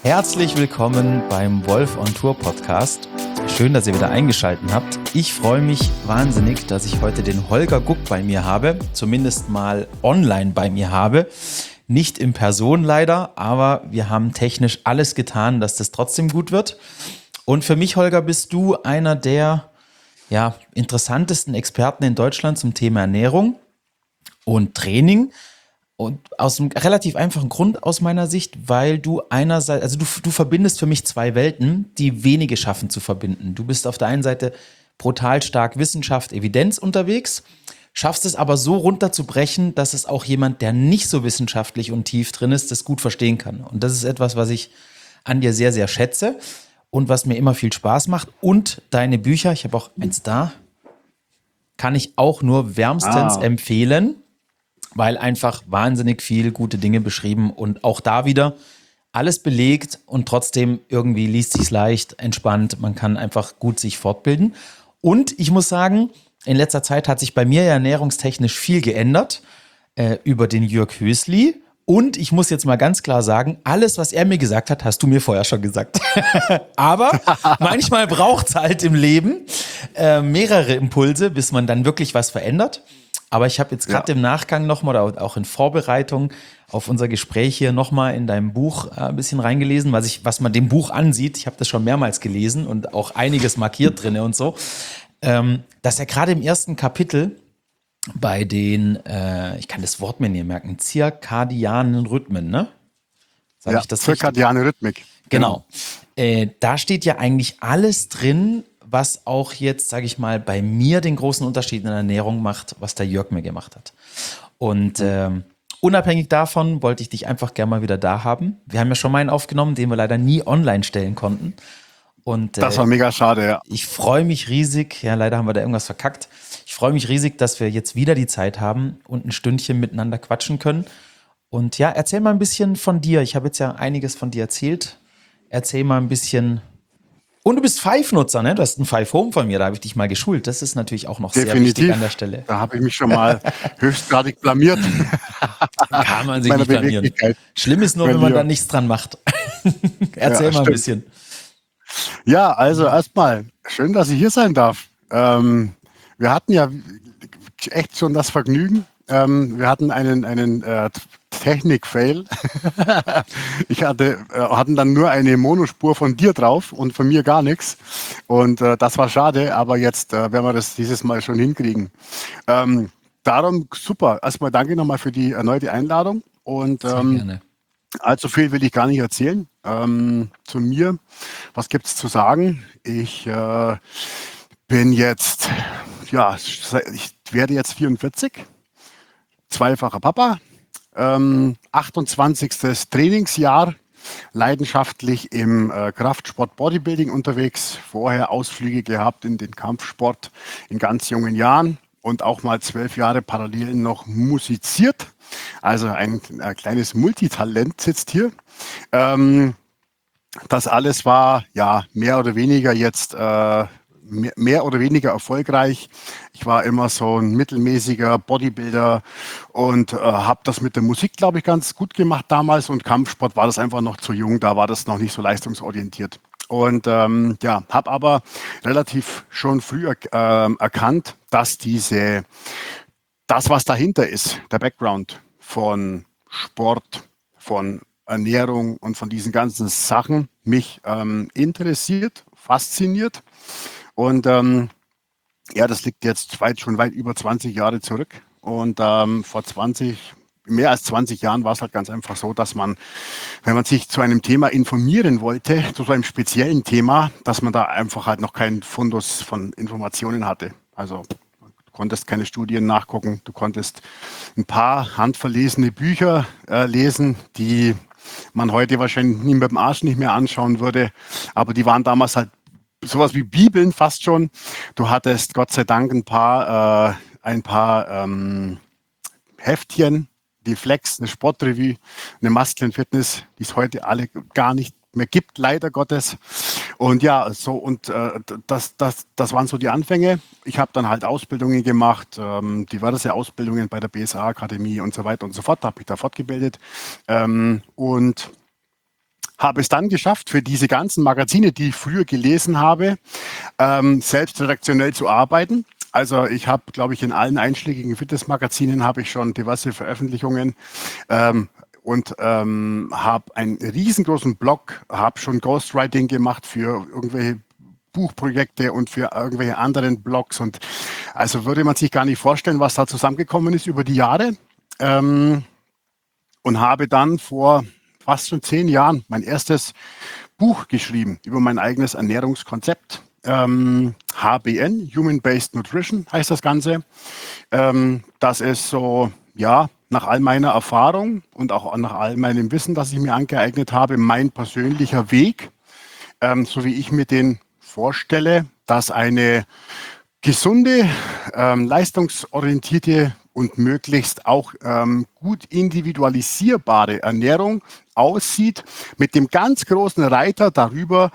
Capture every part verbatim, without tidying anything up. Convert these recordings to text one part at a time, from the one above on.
Herzlich willkommen beim Wolf on Tour Podcast. Schön, dass ihr wieder eingeschaltet habt. Ich freue mich wahnsinnig, dass ich heute den Holger Guck bei mir habe, zumindest mal online bei mir habe. Nicht in Person leider, aber wir haben technisch alles getan, dass das trotzdem gut wird. Und für mich, Holger, bist du einer der ja, interessantesten Experten in Deutschland zum Thema Ernährung und Training. Und aus einem relativ einfachen Grund aus meiner Sicht, weil du einerseits, also du, du verbindest für mich zwei Welten, die wenige schaffen zu verbinden. Du bist auf der einen Seite brutal stark Wissenschaft, Evidenz unterwegs, schaffst es aber so runterzubrechen, dass es auch jemand, der nicht so wissenschaftlich und tief drin ist, das gut verstehen kann. Und das ist etwas, was ich an dir sehr, sehr schätze und was mir immer viel Spaß macht. Und deine Bücher, ich habe auch eins da, kann ich auch nur wärmstens Ah. empfehlen, weil einfach wahnsinnig viel gute Dinge beschrieben und auch da wieder alles belegt und trotzdem irgendwie liest sich's leicht, entspannt, man kann einfach gut sich fortbilden. Und ich muss sagen, in letzter Zeit hat sich bei mir ja ernährungstechnisch viel geändert äh, über den Jörg Hösli. Und ich muss jetzt mal ganz klar sagen, alles, was er mir gesagt hat, hast du mir vorher schon gesagt. Aber manchmal braucht's halt im Leben äh, mehrere Impulse, bis man dann wirklich was verändert. Aber ich habe jetzt gerade Ja. im Nachgang nochmal, oder auch in Vorbereitung auf unser Gespräch hier nochmal in deinem Buch äh, ein bisschen reingelesen, was ich, was man dem Buch ansieht. Ich habe das schon mehrmals gelesen und auch einiges markiert drinne und so, ähm, dass er gerade im ersten Kapitel bei den, äh, ich kann das Wort mir nicht merken, zirkadianen Rhythmen, ne? Sag Ja, ich das richtig? zirkadiane Rhythmik. Genau. Äh, da steht ja eigentlich alles drin, was auch jetzt, sage ich mal, bei mir den großen Unterschied in der Ernährung macht, was der Jörg mir gemacht hat. Und ähm, unabhängig davon wollte ich dich einfach gerne mal wieder da haben. Wir haben ja schon mal einen aufgenommen, den wir leider nie online stellen konnten. Und Das äh, war mega schade, ja. ich freue mich riesig, ja, leider haben wir da irgendwas verkackt. Ich freue mich riesig, dass wir jetzt wieder die Zeit haben und ein Stündchen miteinander quatschen können. Und ja, erzähl mal ein bisschen von dir. Ich habe jetzt ja einiges von dir erzählt. Erzähl mal ein bisschen. Und du bist Five-Nutzer, ne? Du hast ein Five Home von mir, da habe ich dich mal geschult. Das ist natürlich auch noch sehr wichtig Definitiv. an der Stelle. Da habe ich mich schon mal höchstgradig blamiert. Kann man sich Meiner nicht blamieren. Beweglichkeit. Schlimm ist nur, Mein wenn man Lieber. da nichts dran macht. Erzähl Ja, mal ein stimmt. bisschen. Ja, also erstmal, schön, dass ich hier sein darf. Ähm, wir hatten ja echt schon das Vergnügen. Ähm, wir hatten einen, einen äh, Technik-Fail. Ich hatte, äh, hatten dann nur eine Monospur von dir drauf und von mir gar nichts. Und äh, das war schade, aber jetzt äh, werden wir das dieses Mal schon hinkriegen. Ähm, darum super. Erstmal danke nochmal für die erneute Einladung. Und Sehr ähm, gerne. allzu viel will ich gar nicht erzählen. Ähm, zu mir, was gibt es zu sagen? Ich äh, bin jetzt, ja, ich werde jetzt vierundvierzig, zweifacher Papa, ähm, achtundzwanzigstes Trainingsjahr, leidenschaftlich im äh, Kraftsport Bodybuilding unterwegs, vorher Ausflüge gehabt in den Kampfsport in ganz jungen Jahren und auch mal zwölf Jahre parallel noch musiziert. Also ein, äh, kleines Multitalent sitzt hier. Ähm, das alles war ja mehr oder weniger jetzt äh, mehr, mehr oder weniger erfolgreich. Ich war immer so ein mittelmäßiger Bodybuilder und äh, habe das mit der Musik, glaube ich, ganz gut gemacht damals. Und Kampfsport war das einfach noch zu jung, da war das noch nicht so leistungsorientiert. Und ähm, ja, habe aber relativ schon früh er, ähm, erkannt, dass diese das, was dahinter ist, der Background von Sport, von Ernährung und von diesen ganzen Sachen mich ähm, interessiert, fasziniert. Und ähm, ja, das liegt jetzt weit, schon weit über zwanzig Jahre zurück. Und ähm, vor zwanzig, mehr als zwanzig Jahren war es halt ganz einfach so, dass man, wenn man sich zu einem Thema informieren wollte, zu so einem speziellen Thema, dass man da einfach halt noch keinen Fundus von Informationen hatte. Also du konntest keine Studien nachgucken, du konntest ein paar handverlesene Bücher äh, lesen, die man heute wahrscheinlich nie mit dem Arsch nicht mehr anschauen würde, aber die waren damals halt sowas wie Bibeln fast schon. Du hattest Gott sei Dank ein paar, äh, ein paar ähm, Heftchen, die Flex, eine Sportrevue, eine Muscle and Fitness, die es heute alle gar nicht mehr gibt, leider Gottes. Und ja, so und äh, das, das, das waren so die Anfänge. Ich habe dann halt Ausbildungen gemacht, ähm, diverse Ausbildungen bei der B S A-Akademie und so weiter und so fort, habe mich da fortgebildet. Ähm, und habe es dann geschafft, für diese ganzen Magazine, die ich früher gelesen habe, ähm, selbst redaktionell zu arbeiten. Also ich habe, glaube ich, in allen einschlägigen Fitnessmagazinen habe ich schon diverse Veröffentlichungen ähm, und ähm, habe einen riesengroßen Blog, habe schon Ghostwriting gemacht für irgendwelche Buchprojekte und für irgendwelche anderen Blogs. Und also würde man sich gar nicht vorstellen, was da zusammengekommen ist über die Jahre. Ähm, und habe dann vor fast schon zehn Jahren mein erstes Buch geschrieben über mein eigenes Ernährungskonzept. Ähm, H B N, Human-Based Nutrition heißt das Ganze. Ähm, das ist so, ja, nach all meiner Erfahrung und auch nach all meinem Wissen, das ich mir angeeignet habe, mein persönlicher Weg, ähm, so wie ich mir den vorstelle, dass eine gesunde, ähm, leistungsorientierte und möglichst auch ähm, gut individualisierbare Ernährung aussieht, mit dem ganz großen Reiter darüber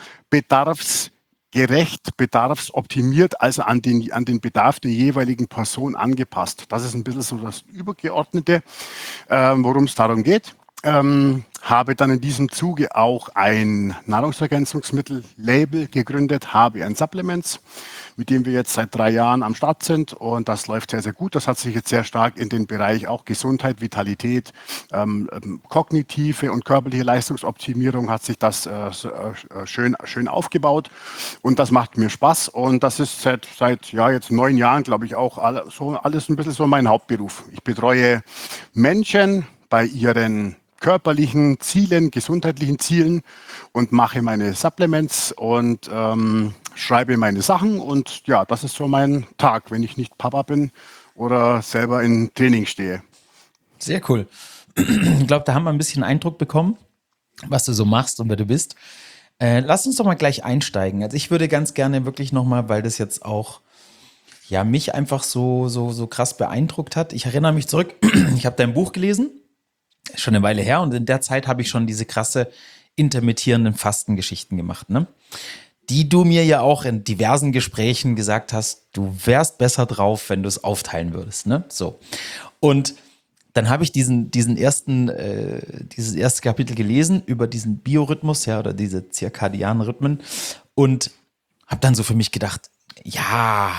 bedarfsgerecht, bedarfsoptimiert, also an den, an den Bedarf der jeweiligen Person angepasst. Das ist ein bisschen so das Übergeordnete, ähm, worum es darum geht. Ähm, habe dann in diesem Zuge auch ein Nahrungsergänzungsmittel-Label gegründet, H B N Supplements, mit dem wir jetzt seit drei Jahren am Start sind und das läuft sehr, sehr gut. Das hat sich jetzt sehr stark in den Bereich auch Gesundheit, Vitalität, ähm, ähm, kognitive und körperliche Leistungsoptimierung hat sich das äh, äh, schön, schön aufgebaut und das macht mir Spaß und das ist seit, seit ja, jetzt neun Jahren, glaube ich, auch alle, so, alles ein bisschen so mein Hauptberuf. Ich betreue Menschen bei ihren körperlichen Zielen, gesundheitlichen Zielen und mache meine Supplements und ähm, schreibe meine Sachen und ja, das ist so mein Tag, wenn ich nicht Papa bin oder selber in Training stehe. Sehr cool. Ich glaube, da haben wir ein bisschen Eindruck bekommen, was du so machst und wer du bist. Äh, lass uns doch mal gleich einsteigen. Also ich würde ganz gerne wirklich nochmal, weil das jetzt auch ja, mich einfach so, so, so krass beeindruckt hat. Ich erinnere mich zurück, ich habe dein Buch gelesen, schon eine Weile her und in der Zeit habe ich schon diese krasse intermittierenden Fastengeschichten gemacht, ne? Die du mir ja auch in diversen Gesprächen gesagt hast, du wärst besser drauf, wenn du es aufteilen würdest, ne? So. Und dann habe ich diesen, diesen ersten, äh, dieses erste Kapitel gelesen über diesen Biorhythmus, ja, oder diese zirkadianen Rhythmen und habe dann so für mich gedacht, ja,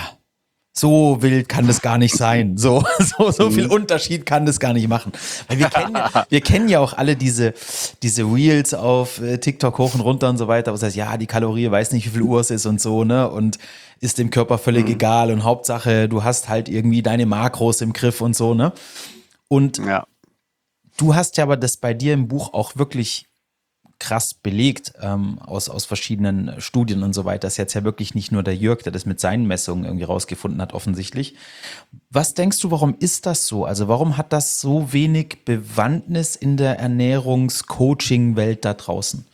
so wild kann das gar nicht sein. So, so, so viel Unterschied kann das gar nicht machen. Weil wir kennen, ja- wir kennen ja auch alle diese, diese Reels auf äh, TikTok hoch und runter und so weiter. Was heißt, ja, die Kalorie weiß nicht, wie viel Uhr es ist und so, ne? Und ist dem Körper völlig egal. Und Hauptsache, du hast halt irgendwie deine Makros im Griff und so, ne? Und Ja. du hast ja aber das bei dir im Buch auch wirklich krass belegt ähm, aus, aus verschiedenen Studien und so weiter. Das ist jetzt ja wirklich nicht nur der Jörg, der das mit seinen Messungen irgendwie rausgefunden hat, offensichtlich. Was denkst du, warum ist das so? Also warum hat das so wenig Bewandtnis in der Ernährungs-Coaching-Welt da draußen?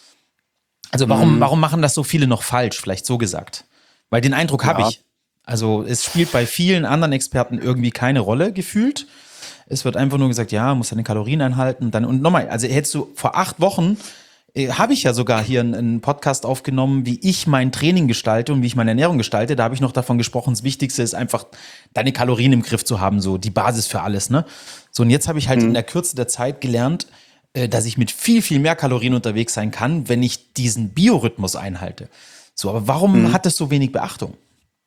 Also warum, warum machen das so viele noch falsch, vielleicht so gesagt? Weil den Eindruck habe Ja. ich. Also es spielt bei vielen anderen Experten irgendwie keine Rolle gefühlt. Es wird einfach nur gesagt, ja, muss deine Kalorien einhalten. Dann, und nochmal, also hättest du vor acht Wochen, äh, habe ich ja sogar hier einen, einen Podcast aufgenommen, wie ich mein Training gestalte und wie ich meine Ernährung gestalte. Da habe ich noch davon gesprochen, das Wichtigste ist einfach, deine Kalorien im Griff zu haben, so die Basis für alles, ne? So, und jetzt habe ich halt in der Kürze der Zeit gelernt, äh, dass ich mit viel, viel mehr Kalorien unterwegs sein kann, wenn ich diesen Biorhythmus einhalte. So, aber warum hat das so wenig Beachtung?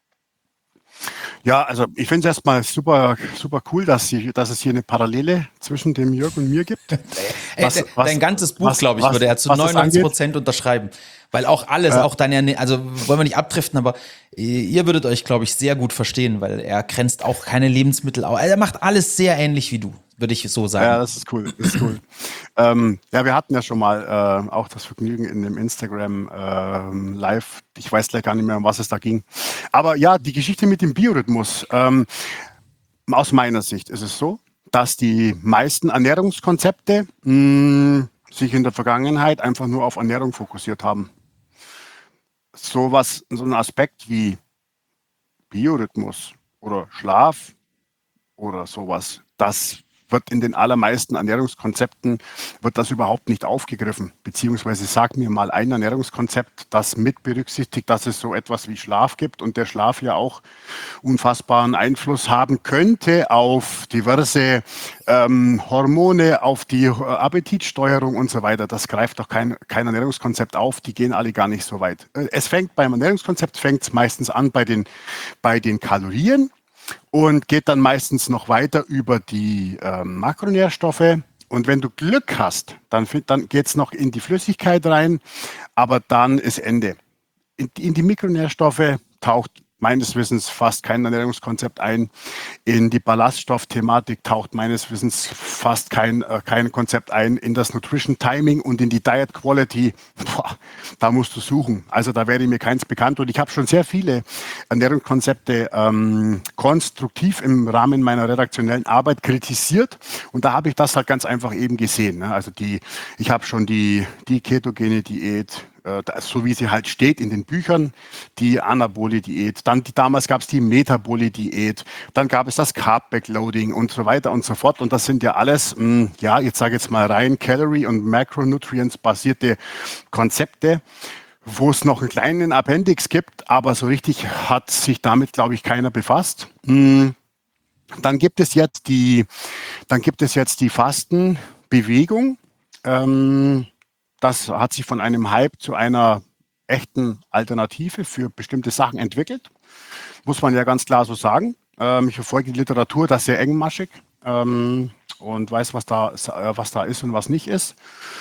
Ja, also ich finde es erstmal super, super cool, dass, sie, dass es hier eine Parallele zwischen dem Jörg und mir gibt. Ey, Was- de- was- dein ganzes Buch, was- glaube ich, was- würde er zu was das neunundneunzig angeht? Prozent unterschreiben. Weil auch alles, Ja. auch deine, also wollen wir nicht abdriften, aber äh, ihr würdet euch, glaube ich, sehr gut verstehen, weil er grenzt auch keine Lebensmittel auf. Er macht alles sehr ähnlich wie du, würde ich so sagen. Ja, das ist cool. Das ist cool. ähm, ja, wir hatten ja schon mal äh, auch das Vergnügen in dem Instagram ähm, Live. Ich weiß gleich gar nicht mehr, um was es da ging. Aber ja, die Geschichte mit dem Biorhythmus. Ähm, aus meiner Sicht ist es so, dass die meisten Ernährungskonzepte mh, sich in der Vergangenheit einfach nur auf Ernährung fokussiert haben. So was, so ein Aspekt wie Biorhythmus oder Schlaf oder sowas, das wird in den allermeisten Ernährungskonzepten wird das überhaupt nicht aufgegriffen. Beziehungsweise sag mir mal ein Ernährungskonzept, das mit berücksichtigt, dass es so etwas wie Schlaf gibt und der Schlaf ja auch unfassbaren Einfluss haben könnte auf diverse ähm, Hormone, auf die äh, Appetitsteuerung und so weiter. Das greift doch kein, kein Ernährungskonzept auf. Die gehen alle gar nicht so weit. Äh, Es fängt beim Ernährungskonzept fängt es meistens an bei den, bei den Kalorien und geht dann meistens noch weiter über die ähm, Makronährstoffe. Und wenn du Glück hast, dann, find- dann geht es noch in die Flüssigkeit rein, aber dann ist Ende. In, in die Mikronährstoffe taucht meines Wissens fast kein Ernährungskonzept ein. In die Ballaststoffthematik taucht meines Wissens fast kein, äh, kein Konzept ein. In das Nutrition Timing und in die Diet Quality, boah, da musst du suchen. Also da wäre mir keins bekannt. Und ich habe schon sehr viele Ernährungskonzepte ähm, konstruktiv im Rahmen meiner redaktionellen Arbeit kritisiert. Und da habe ich das halt ganz einfach eben gesehen. Ne? Also die, ich habe schon die, die ketogene Diät, so wie sie halt steht in den Büchern, die Anabole-Diät. Dann die, damals gab es die Metabole-Diät. Dann gab es das Carb-Backloading und so weiter und so fort. Und das sind ja alles, mh, ja, jetzt sage ich jetzt mal rein Calorie- und Macronutrients-basierte Konzepte, wo es noch einen kleinen Appendix gibt, aber so richtig hat sich damit, glaube ich, keiner befasst. Mh, dann gibt es jetzt die, dann gibt es jetzt die Fastenbewegung. Ähm, Das hat sich von einem Hype zu einer echten Alternative für bestimmte Sachen entwickelt. Muss man ja ganz klar so sagen. Ähm, ich verfolge die Literatur, das ist sehr engmaschig ähm, und weiß, was da, äh, was da ist und was nicht ist.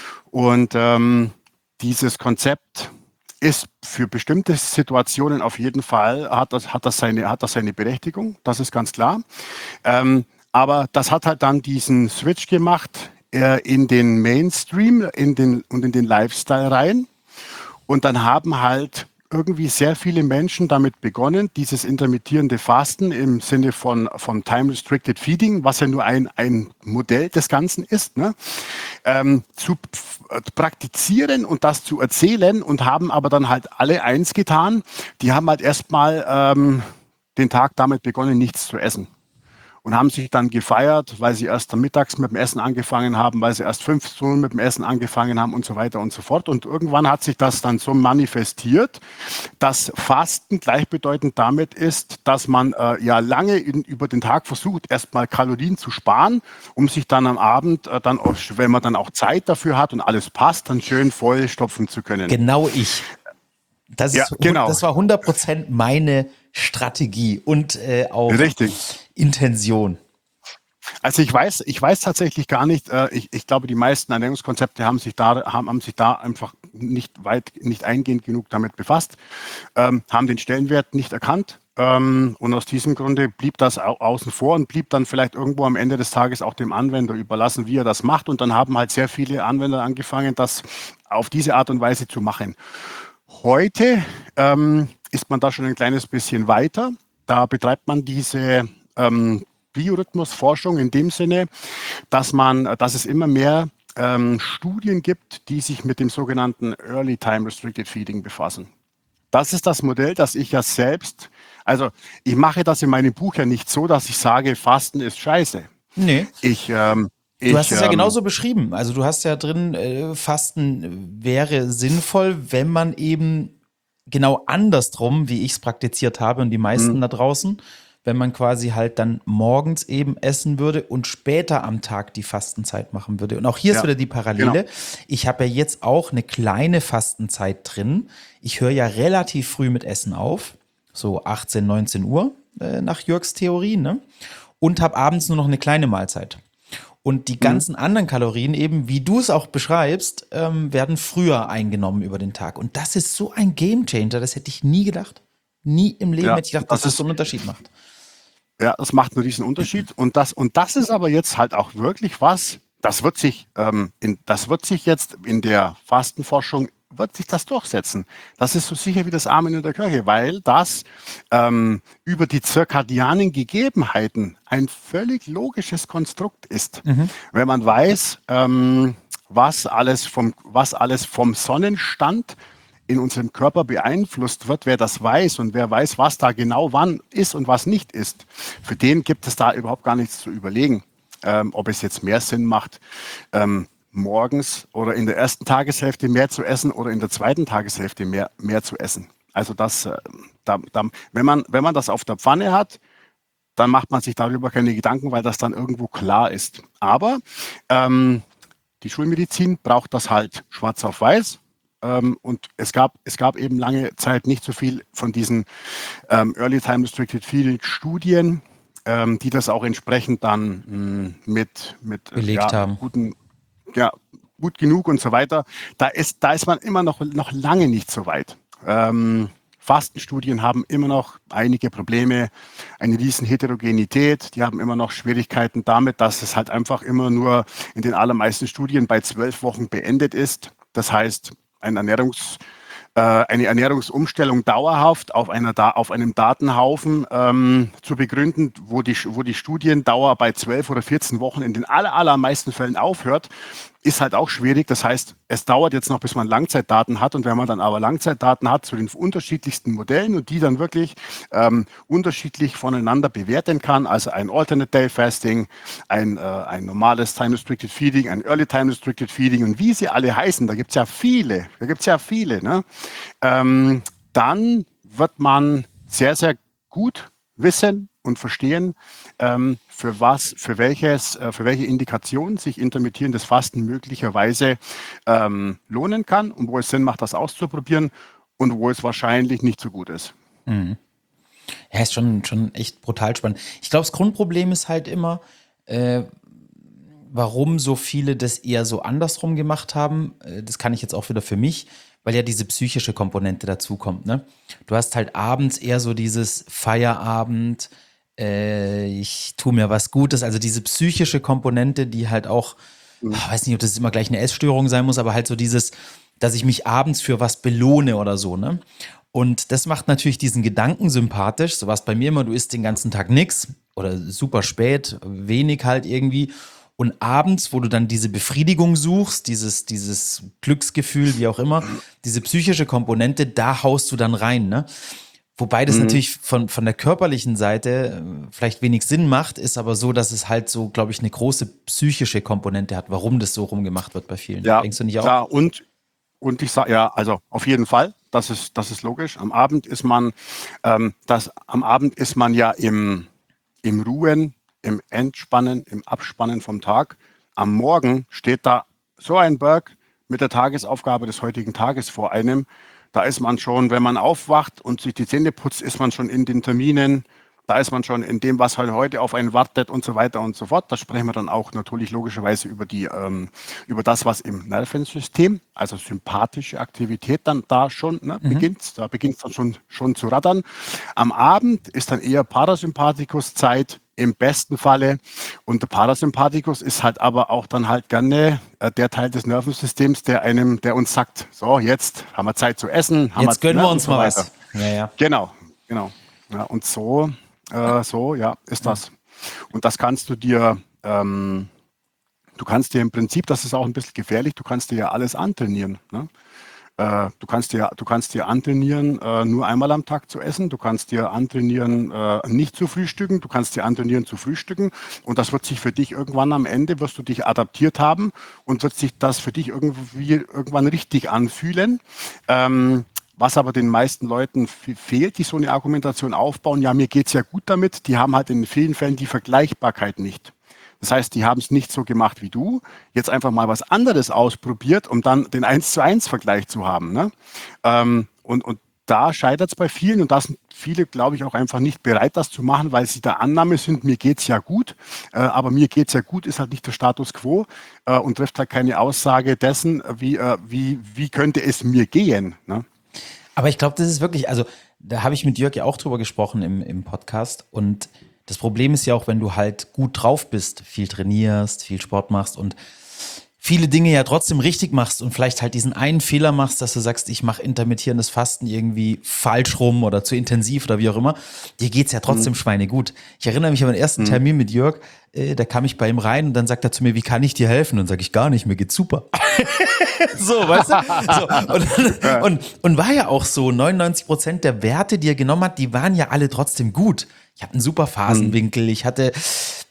Und ähm, dieses Konzept ist für bestimmte Situationen auf jeden Fall, hat das, hat das, seine, hat das seine Berechtigung, das ist ganz klar. Ähm, aber das hat halt dann diesen Switch gemacht in den Mainstream in den, und in den Lifestyle rein. Und dann haben halt irgendwie sehr viele Menschen damit begonnen, dieses intermittierende Fasten im Sinne von, von Time-Restricted Feeding, was ja nur ein, ein Modell des Ganzen ist, ne, ähm, zu p- praktizieren und das zu erzählen und haben aber dann halt alle eins getan. Die haben halt erstmal ähm, den Tag damit begonnen, nichts zu essen. Und haben sich dann gefeiert, weil sie erst am Mittags mit dem Essen angefangen haben, weil sie erst fünf Stunden mit dem Essen angefangen haben und so weiter und so fort. Und irgendwann hat sich das dann so manifestiert, dass Fasten gleichbedeutend damit ist, dass man äh, ja lange in, über den Tag versucht, erstmal Kalorien zu sparen, um sich dann am Abend, äh, dann, auch, wenn man dann auch Zeit dafür hat und alles passt, dann schön voll stopfen zu können. Genau ich. Das, Ja, ist, genau. das war hundert Prozent meine Strategie und äh, auch Richtig. Intention. Also ich weiß, ich weiß tatsächlich gar nicht, äh, ich, ich glaube, die meisten Ernährungskonzepte haben sich da, haben, haben sich da einfach nicht weit, nicht eingehend genug damit befasst, ähm, haben den Stellenwert nicht erkannt. Ähm, und aus diesem Grunde blieb das au außen vor und blieb dann vielleicht irgendwo am Ende des Tages auch dem Anwender überlassen, wie er das macht. Und dann haben halt sehr viele Anwender angefangen, das auf diese Art und Weise zu machen. Heute ähm, ist man da schon ein kleines bisschen weiter. Da betreibt man diese ähm, Biorhythmusforschung in dem Sinne, dass man, dass es immer mehr ähm, Studien gibt, die sich mit dem sogenannten Early Time Restricted Feeding befassen. Das ist das Modell, das ich ja selbst, also ich mache das in meinem Buch ja nicht so, dass ich sage, Fasten ist scheiße. Nee. Ich, ähm, Du ich, hast es ja ähm, genauso beschrieben. Also du hast ja drin, äh, Fasten wäre sinnvoll, wenn man eben genau andersrum, wie ich es praktiziert habe und die meisten da draußen, wenn man quasi halt dann morgens eben essen würde und später am Tag die Fastenzeit machen würde. Und auch hier ist Ja, wieder die Parallele. genau. Ich habe ja jetzt auch eine kleine Fastenzeit drin. Ich höre ja relativ früh mit Essen auf, so achtzehn, neunzehn Uhr äh, nach Jörgs Theorie, ne? Und habe abends nur noch eine kleine Mahlzeit. Und die ganzen anderen Kalorien eben, wie du es auch beschreibst, ähm, werden früher eingenommen über den Tag. Und das ist so ein Gamechanger, das hätte ich nie gedacht. Nie im Leben Ja, hätte ich gedacht, dass das das ist- so einen Unterschied macht. Ja, das macht nur diesen Unterschied. Und das, und das ist aber jetzt halt auch wirklich was, das wird sich, ähm, in, das wird sich jetzt in der Fastenforschung, wird sich das durchsetzen. Das ist so sicher wie das Amen in der Kirche, weil das ähm, über die zirkadianen Gegebenheiten ein völlig logisches Konstrukt ist. Wenn man weiß, ähm, was alles vom, was alles vom Sonnenstand in unserem Körper beeinflusst wird, wer das weiß und wer weiß, was da genau wann ist und was nicht ist, für den gibt es da überhaupt gar nichts zu überlegen. ähm, ob es jetzt mehr Sinn macht, ähm, morgens oder in der ersten Tageshälfte mehr zu essen oder in der zweiten Tageshälfte mehr, mehr zu essen. Also das, äh, da, da, wenn man, wenn man das auf der Pfanne hat, dann macht man sich darüber keine Gedanken, weil das dann irgendwo klar ist. Aber ähm, die Schulmedizin braucht das halt schwarz auf weiß. Ähm, und es gab, es gab eben lange Zeit nicht so viel von diesen ähm, Early Time Restricted Feeding Studien, ähm, die das auch entsprechend dann mh, mit, mit belegt ja, haben. guten, ja, gut genug und so weiter. Da ist, da ist man immer noch, noch lange nicht so weit. Ähm, Fastenstudien haben immer noch einige Probleme, eine riesen Heterogenität. Die haben immer noch Schwierigkeiten damit, dass es halt einfach immer nur in den allermeisten Studien bei zwölf Wochen beendet ist. Das heißt, ein Ernährungs, äh, eine Ernährungsumstellung dauerhaft auf, einer, da, auf einem Datenhaufen ähm, zu begründen, wo die, wo die Studiendauer bei zwölf oder vierzehn Wochen in den aller, allermeisten Fällen aufhört, ist halt auch schwierig. Das heißt, es dauert jetzt noch, bis man Langzeitdaten hat. Und wenn man dann aber Langzeitdaten hat zu den unterschiedlichsten Modellen und die dann wirklich ähm, unterschiedlich voneinander bewerten kann, also ein Alternate Day Fasting, ein, äh, ein normales Time Restricted Feeding, ein Early Time Restricted Feeding und wie sie alle heißen, da gibt es ja viele, da gibt es ja viele, ne? ähm, dann wird man sehr, sehr gut wissen und verstehen, ähm, für was, für welches, äh, für welche Indikation sich intermittierendes Fasten möglicherweise ähm, lohnen kann und wo es Sinn macht, das auszuprobieren und wo es wahrscheinlich nicht so gut ist. Mhm. Ja, ist schon, schon echt brutal spannend. Ich glaube, das Grundproblem ist halt immer, äh, warum so viele das eher so andersrum gemacht haben. Äh, das kann ich jetzt auch wieder für mich, weil ja diese psychische Komponente dazukommt. Ne? Du hast halt abends eher so dieses Feierabend, äh, ich tue mir was Gutes, also diese psychische Komponente, die halt auch, ich weiß nicht, ob das immer gleich eine Essstörung sein muss, aber halt so dieses, dass ich mich abends für was belohne oder so, ne? Und das macht natürlich diesen Gedanken sympathisch. So war es bei mir immer, du isst den ganzen Tag nix oder super spät, wenig halt irgendwie. Und abends, wo du dann diese Befriedigung suchst, dieses, dieses Glücksgefühl, wie auch immer, diese psychische Komponente, da haust du dann rein, ne? Wobei das mhm. natürlich von, von der körperlichen Seite äh, vielleicht wenig Sinn macht, ist aber so, dass es halt so, glaube ich, eine große psychische Komponente hat, warum das so rumgemacht wird bei vielen. Ja, denkst du nicht auch? Klar, und, und ich sage, ja, also auf jeden Fall, das ist, das ist logisch. Am Abend ist man, ähm, das, am Abend ist man ja im, im Ruhen, im Entspannen, im Abspannen vom Tag. Am Morgen steht da so ein Berg mit der Tagesaufgabe des heutigen Tages vor einem. Da ist man schon, wenn man aufwacht und sich die Zähne putzt, ist man schon in den Terminen. Da ist man schon in dem, was halt heute auf einen wartet und so weiter und so fort. Da sprechen wir dann auch natürlich logischerweise über die, ähm, über das, was im Nervensystem, also sympathische Aktivität dann da schon ne, mhm. beginnt. Da beginnt es dann schon, schon zu rattern. Am Abend ist dann eher Parasympathikus-Zeit im besten Falle. Und der Parasympathikus ist halt aber auch dann halt gerne äh, der Teil des Nervensystems, der einem, der uns sagt, so jetzt haben wir Zeit zu essen. Haben jetzt wir, gönnen ne, wir uns so mal weiter. was. Ja, ja. Genau, genau. Ja, und so, äh, so, ja, ist das. Und das kannst du dir, ähm, du kannst dir im Prinzip, das ist auch ein bisschen gefährlich, du kannst dir ja alles antrainieren. Ne? Äh, du kannst dir, du kannst dir antrainieren, äh, nur einmal am Tag zu essen. Du kannst dir antrainieren, äh, nicht zu frühstücken. Du kannst dir antrainieren, zu frühstücken. Und das wird sich für dich irgendwann am Ende, wirst du dich adaptiert haben und wird sich das für dich irgendwie irgendwann richtig anfühlen. Ähm, Was aber den meisten Leuten fehlt, die so eine Argumentation aufbauen, ja, mir geht's ja gut damit, die haben halt in vielen Fällen die Vergleichbarkeit nicht. Das heißt, die haben es nicht so gemacht wie du, jetzt einfach mal was anderes ausprobiert, um dann den eins zu eins Vergleich zu haben. Ne? Ähm, und, und da scheitert es bei vielen und da sind viele, glaube ich, auch einfach nicht bereit, das zu machen, weil sie der Annahme sind, mir geht's ja gut, äh, aber mir geht's ja gut ist halt nicht der Status quo äh, und trifft halt keine Aussage dessen, wie, äh, wie, wie könnte es mir gehen. Ne? Aber ich glaube, das ist wirklich, also da habe ich mit Jörg ja auch drüber gesprochen im, im Podcast und das Problem ist ja auch, wenn du halt gut drauf bist, viel trainierst, viel Sport machst und viele Dinge ja trotzdem richtig machst und vielleicht halt diesen einen Fehler machst, dass du sagst, ich mache intermittierendes Fasten irgendwie falsch rum oder zu intensiv oder wie auch immer, dir geht's ja trotzdem mhm. schweinegut. Ich erinnere mich an meinen ersten mhm. Termin mit Jörg, äh, da kam ich bei ihm rein und dann sagt er zu mir, wie kann ich dir helfen? Und dann sage ich, gar nicht, mir geht's super. So, weißt du? So, und, ja. und, und war ja auch so, neunundneunzig Prozent der Werte, die er genommen hat, die waren ja alle trotzdem gut. Ich hatte einen super Phasenwinkel, ich hatte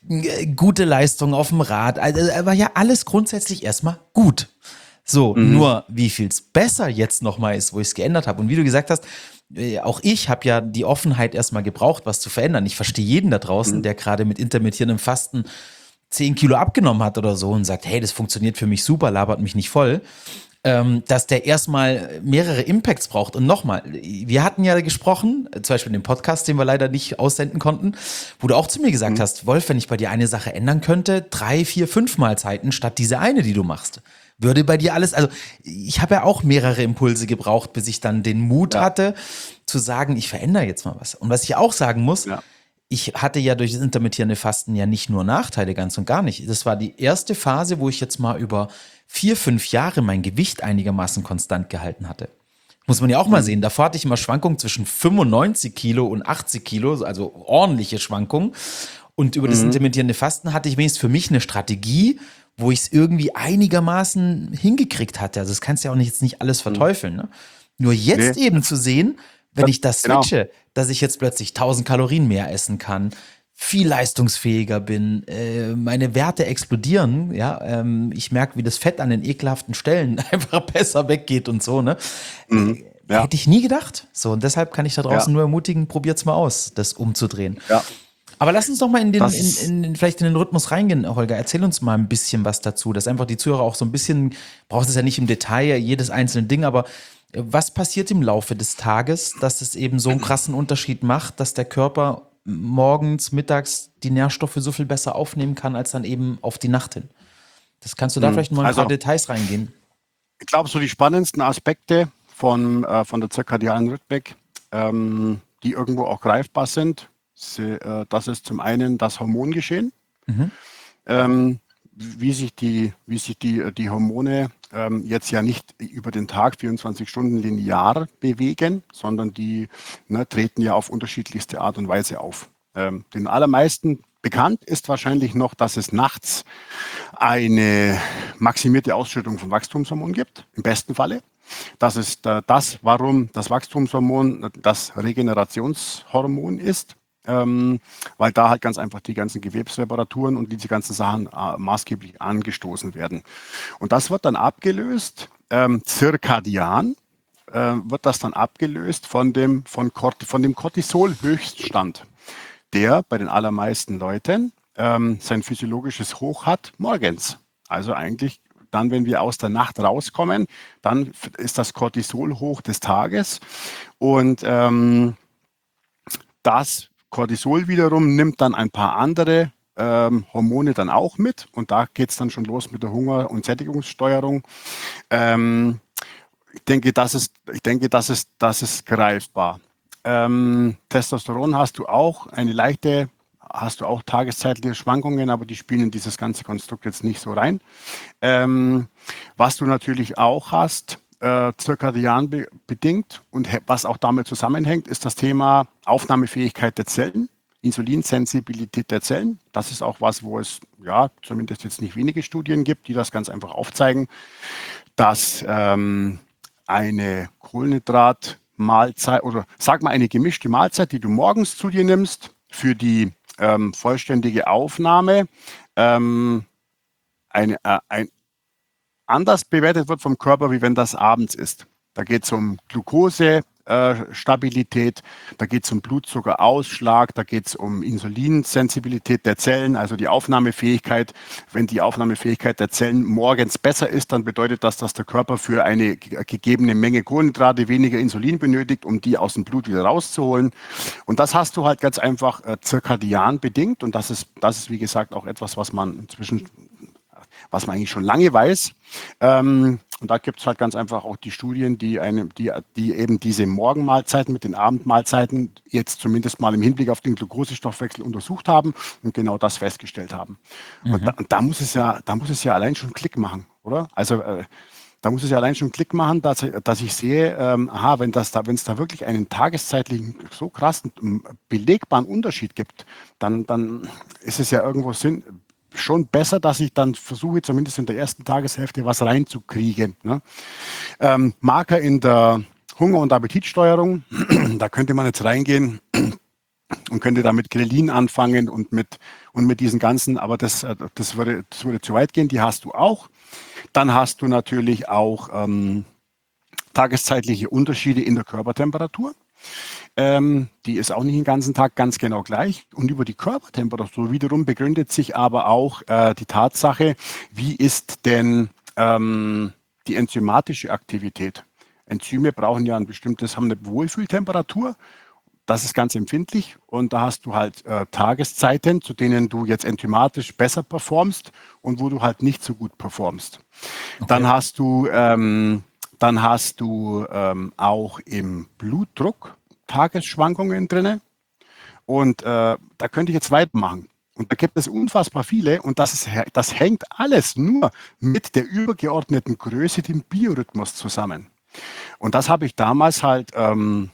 äh, gute Leistung auf dem Rad, also war ja alles grundsätzlich erstmal gut. So, mhm. nur wie viel es besser jetzt nochmal ist, wo ich es geändert habe. Und wie du gesagt hast, äh, auch ich habe ja die Offenheit erstmal gebraucht, was zu verändern. Ich verstehe jeden da draußen, mhm. der gerade mit intermittierendem Fasten zehn Kilo abgenommen hat oder so und sagt, hey, das funktioniert für mich super, labert mich nicht voll. Ähm, dass der erstmal mehrere Impacts braucht. Und nochmal, wir hatten ja gesprochen, zum Beispiel in dem Podcast, den wir leider nicht aussenden konnten, wo du auch zu mir gesagt mhm. hast, Wolf, wenn ich bei dir eine Sache ändern könnte, drei, vier, fünf Mahlzeiten statt diese eine, die du machst. Würde bei dir alles, also ich habe ja auch mehrere Impulse gebraucht, bis ich dann den Mut ja. hatte, zu sagen, ich verändere jetzt mal was. Und was ich auch sagen muss, ja. ich hatte ja durch das intermittierende Fasten ja nicht nur Nachteile, ganz und gar nicht. Das war die erste Phase, wo ich jetzt mal über vier, fünf Jahre mein Gewicht einigermaßen konstant gehalten hatte. Muss man ja auch mal sehen. Davor hatte ich immer Schwankungen zwischen fünfundneunzig Kilo und achtzig Kilo, also ordentliche Schwankungen. Und über mhm. das intermittierende Fasten hatte ich wenigstens für mich eine Strategie, wo ich es irgendwie einigermaßen hingekriegt hatte. Also das kannst du ja auch nicht, jetzt nicht alles verteufeln. Ne? Nur jetzt nee. eben zu sehen, wenn ich das switche, genau. dass ich jetzt plötzlich tausend Kalorien mehr essen kann, viel leistungsfähiger bin, äh, meine Werte explodieren, ja, ähm, ich merke, wie das Fett an den ekelhaften Stellen einfach besser weggeht und so, ne? Mhm. Ja. Hätte ich nie gedacht. So, und deshalb kann ich da draußen ja. nur ermutigen, probiert's mal aus, das umzudrehen. Ja. Aber lass uns doch mal in den, in, in, vielleicht in den Rhythmus reingehen, Holger. Erzähl uns mal ein bisschen was dazu, dass einfach die Zuhörer auch so ein bisschen, brauchst es ja nicht im Detail, jedes einzelne Ding, aber was passiert im Laufe des Tages, dass es eben so einen krassen Unterschied macht, dass der Körper morgens, mittags die Nährstoffe so viel besser aufnehmen kann, als dann eben auf die Nacht hin? Das kannst du da hm. vielleicht mal ein also, paar Details reingehen? Ich glaube, so die spannendsten Aspekte von, äh, von der zirkadianen Rhythmik, ähm, die irgendwo auch greifbar sind, sie, äh, das ist zum einen das Hormongeschehen, mhm. ähm, wie sich die, wie sich die, die Hormone ähm, jetzt ja nicht über den Tag vierundzwanzig Stunden linear bewegen, sondern die ne, treten ja auf unterschiedlichste Art und Weise auf. Ähm, den allermeisten bekannt ist wahrscheinlich noch, dass es nachts eine maximierte Ausschüttung von Wachstumshormon gibt, im besten Falle. Das ist äh, das, warum das Wachstumshormon das Regenerationshormon ist. Ähm, weil da halt ganz einfach die ganzen Gewebsreparaturen und diese ganzen Sachen äh, maßgeblich angestoßen werden. Und das wird dann abgelöst, ähm, zirkadian, äh, wird das dann abgelöst von dem, von, Cort- von dem Cortisol-Höchststand, der bei den allermeisten Leuten ähm, sein physiologisches Hoch hat morgens. Also eigentlich dann, wenn wir aus der Nacht rauskommen, dann ist das Cortisol-Hoch des Tages und ähm, das Cortisol wiederum nimmt dann ein paar andere ähm, Hormone dann auch mit und da geht es dann schon los mit der Hunger- und Sättigungssteuerung. Ähm, ich denke, das ist, ich denke, das ist, das ist greifbar. Ähm, Testosteron hast du auch eine leichte, hast du auch tageszeitliche Schwankungen, aber die spielen in dieses ganze Konstrukt jetzt nicht so rein. Ähm, was du natürlich auch hast, Äh, zirkadian be- bedingt und he- was auch damit zusammenhängt, ist das Thema Aufnahmefähigkeit der Zellen, Insulinsensibilität der Zellen. Das ist auch was, wo es ja zumindest jetzt nicht wenige Studien gibt, die das ganz einfach aufzeigen, dass ähm, eine Kohlenhydratmahlzeit oder sag mal eine gemischte Mahlzeit, die du morgens zu dir nimmst, für die ähm, vollständige Aufnahme ähm, eine, äh, ein anders bewertet wird vom Körper, wie wenn das abends ist. Da geht es um Glukosestabilität, da geht es um Blutzuckerausschlag, da geht es um Insulinsensibilität der Zellen, also die Aufnahmefähigkeit. Wenn die Aufnahmefähigkeit der Zellen morgens besser ist, dann bedeutet das, dass der Körper für eine gegebene Menge Kohlenhydrate weniger Insulin benötigt, um die aus dem Blut wieder rauszuholen. Und das hast du halt ganz einfach äh, zirkadian bedingt und das ist, das ist wie gesagt auch etwas, was man inzwischen was man eigentlich schon lange weiß. Ähm, und da gibt es halt ganz einfach auch die Studien, die, eine, die, die eben diese Morgenmahlzeiten mit den Abendmahlzeiten jetzt zumindest mal im Hinblick auf den Glukosestoffwechsel untersucht haben und genau das festgestellt haben. Mhm. Und, da, und da muss es ja, da muss es ja allein schon Klick machen, oder? Also äh, da muss es ja allein schon Klick machen, dass, dass ich sehe, ähm, aha, wenn das da, wenn es da wirklich einen tageszeitlichen so krassen belegbaren Unterschied gibt, dann, dann ist es ja irgendwo Sinn. Schon besser, dass ich dann versuche, zumindest in der ersten Tageshälfte was reinzukriegen. Ne? Ähm, Marker in der Hunger- und Appetitsteuerung, da könnte man jetzt reingehen. und könnte da mit Grelin anfangen und mit, und mit diesen ganzen, aber das, äh, das, würde, das würde zu weit gehen, die hast du auch. Dann hast du natürlich auch ähm, tageszeitliche Unterschiede in der Körpertemperatur. Ähm, die ist auch nicht den ganzen Tag ganz genau gleich. Und über die Körpertemperatur wiederum begründet sich aber auch äh, die Tatsache, wie ist denn ähm, die enzymatische Aktivität. Enzyme brauchen ja ein bestimmtes, haben eine Wohlfühltemperatur. Das ist ganz empfindlich und da hast du halt äh, Tageszeiten, zu denen du jetzt enzymatisch besser performst und wo du halt nicht so gut performst. Okay. Dann hast du, ähm, dann hast du ähm, auch im Blutdruck Tagesschwankungen drinne und äh, da könnte ich jetzt weitermachen. Und da gibt es unfassbar viele und das, ist, das hängt alles nur mit der übergeordneten Größe, dem Biorhythmus zusammen. Und das habe ich damals halt ähm,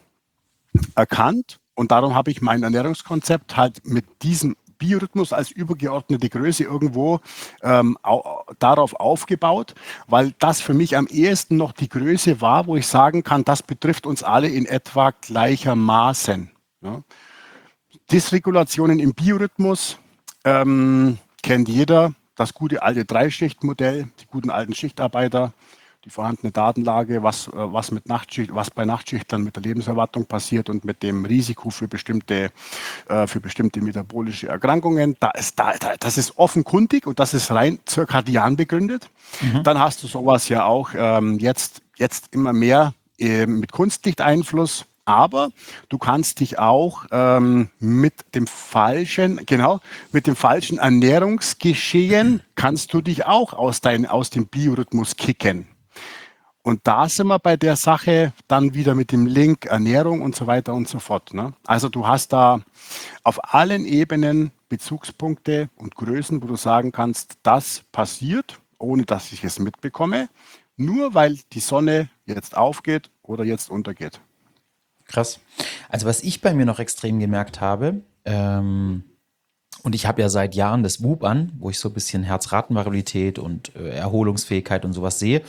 erkannt und darum habe ich mein Ernährungskonzept halt mit diesem Biorhythmus als übergeordnete Größe irgendwo ähm, au darauf aufgebaut, weil das für mich am ehesten noch die Größe war, wo ich sagen kann, das betrifft uns alle in etwa gleichermaßen. Ja. Dysregulationen im Biorhythmus ähm, kennt jeder. Das gute alte Dreischichtmodell, die guten alten Schichtarbeiter, die vorhandene Datenlage, was, äh, was, mit Nachtschicht, was bei Nachtschichtern mit der Lebenserwartung passiert und mit dem Risiko für bestimmte, äh, für bestimmte metabolische Erkrankungen. Da ist, da, das ist offenkundig und das ist rein zirkadian begründet. Mhm. Dann hast du sowas ja auch ähm, jetzt, jetzt immer mehr äh, mit Kunstlichteinfluss. Aber du kannst dich auch ähm, mit dem falschen, genau, mit dem falschen Ernährungsgeschehen kannst du dich auch aus, dein, aus dem Biorhythmus kicken. Und da sind wir bei der Sache dann wieder mit dem Link Ernährung und so weiter und so fort. Ne? Also du hast da auf allen Ebenen Bezugspunkte und Größen, wo du sagen kannst, das passiert, ohne dass ich es mitbekomme, nur weil die Sonne jetzt aufgeht oder jetzt untergeht. Krass. Also was ich bei mir noch extrem gemerkt habe, ähm, und ich habe ja seit Jahren das W U B an, wo ich so ein bisschen Herzratenvariabilität und äh, Erholungsfähigkeit und sowas sehe.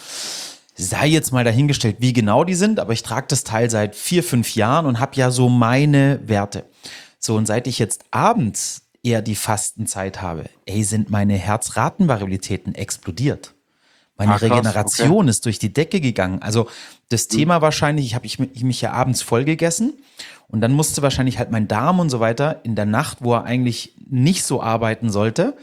Sei jetzt mal dahingestellt, wie genau die sind, aber ich trage das Teil seit vier, fünf Jahren und habe ja so meine Werte. So, und seit ich jetzt abends eher die Fastenzeit habe, ey, sind meine Herzratenvariabilitäten explodiert. Meine ah, krass, Regeneration okay. ist durch die Decke gegangen. Also das mhm. Thema wahrscheinlich, ich habe ich, ich mich ja abends voll gegessen und dann musste wahrscheinlich halt mein Darm und so weiter in der Nacht, wo er eigentlich nicht so arbeiten sollte,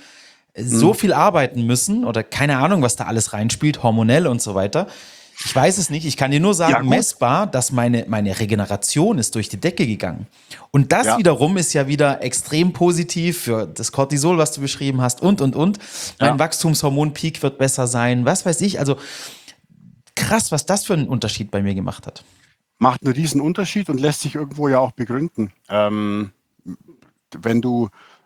so viel arbeiten müssen oder keine Ahnung, was da alles reinspielt, hormonell und so weiter. Ich weiß es nicht. Ich kann dir nur sagen, ja, messbar, dass meine, meine Regeneration ist durch die Decke gegangen. Und das ja. wiederum ist ja wieder extrem positiv für das Cortisol, was du beschrieben hast und, und, und. Mein ja. Wachstumshormonpeak wird besser sein. Was weiß ich. Also krass, was das für einen Unterschied bei mir gemacht hat. Macht einen riesen Unterschied und lässt sich irgendwo ja auch begründen. Ähm, wenn du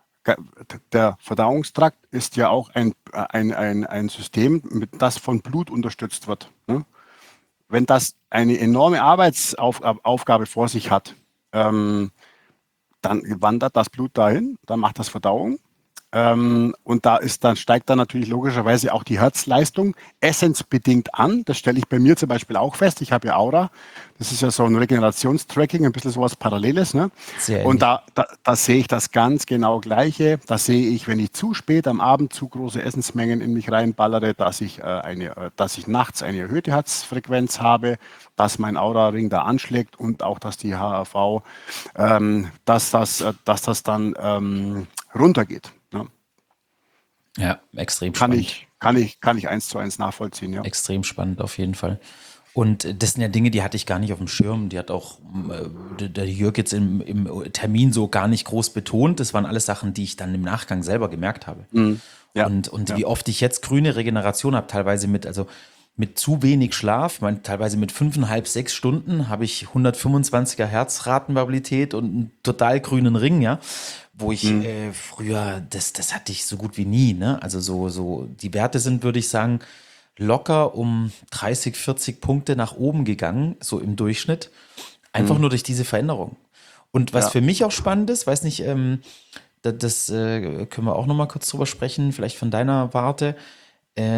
Der Verdauungstrakt ist ja auch ein, ein, ein, ein System, das von Blut unterstützt wird. Ne? Wenn das eine enorme Arbeitsaufgabe vor sich hat, ähm, dann wandert das Blut dahin, dann macht das Verdauung. Ähm, und da ist dann steigt dann natürlich logischerweise auch die Herzleistung essensbedingt an. Das stelle ich bei mir zum Beispiel auch fest. Ich habe ja Aura. Das ist ja so ein Regenerationstracking, ein bisschen sowas Paralleles. Ne? Sehr und da, da, da sehe ich das ganz genau Gleiche. Da sehe ich, wenn ich zu spät am Abend zu große Essensmengen in mich reinballere, dass ich, äh, eine, äh, dass ich nachts eine erhöhte Herzfrequenz habe, dass mein Aura-Ring da anschlägt und auch, dass die H R V, ähm, dass, das, äh, dass das dann ähm, runtergeht. Ne? Ja, extrem kann spannend. Ich, kann, ich, kann ich eins zu eins nachvollziehen, ja. Extrem spannend auf jeden Fall. Und das sind ja Dinge, die hatte ich gar nicht auf dem Schirm. Die hat auch äh, der Jörg jetzt im, im Termin so gar nicht groß betont. Das waren alles Sachen, die ich dann im Nachgang selber gemerkt habe. Mhm. Ja. Und, und ja. wie oft ich jetzt grüne Regeneration habe, teilweise mit, also mit zu wenig Schlaf, mein, teilweise mit fünfeinhalb, sechs Stunden habe ich hundertfünfundzwanziger Herzratenvariabilität und einen total grünen Ring, ja. Wo ich mhm. äh, früher, das, das hatte ich so gut wie nie, ne? Also so, so, die Werte sind, würde ich sagen, locker um dreißig, vierzig Punkte nach oben gegangen, so im Durchschnitt. Einfach mhm. nur durch diese Veränderung. Und was ja. für mich auch spannend ist, weiß nicht, ähm, das, das äh, können wir auch noch mal kurz drüber sprechen, vielleicht von deiner Warte, äh,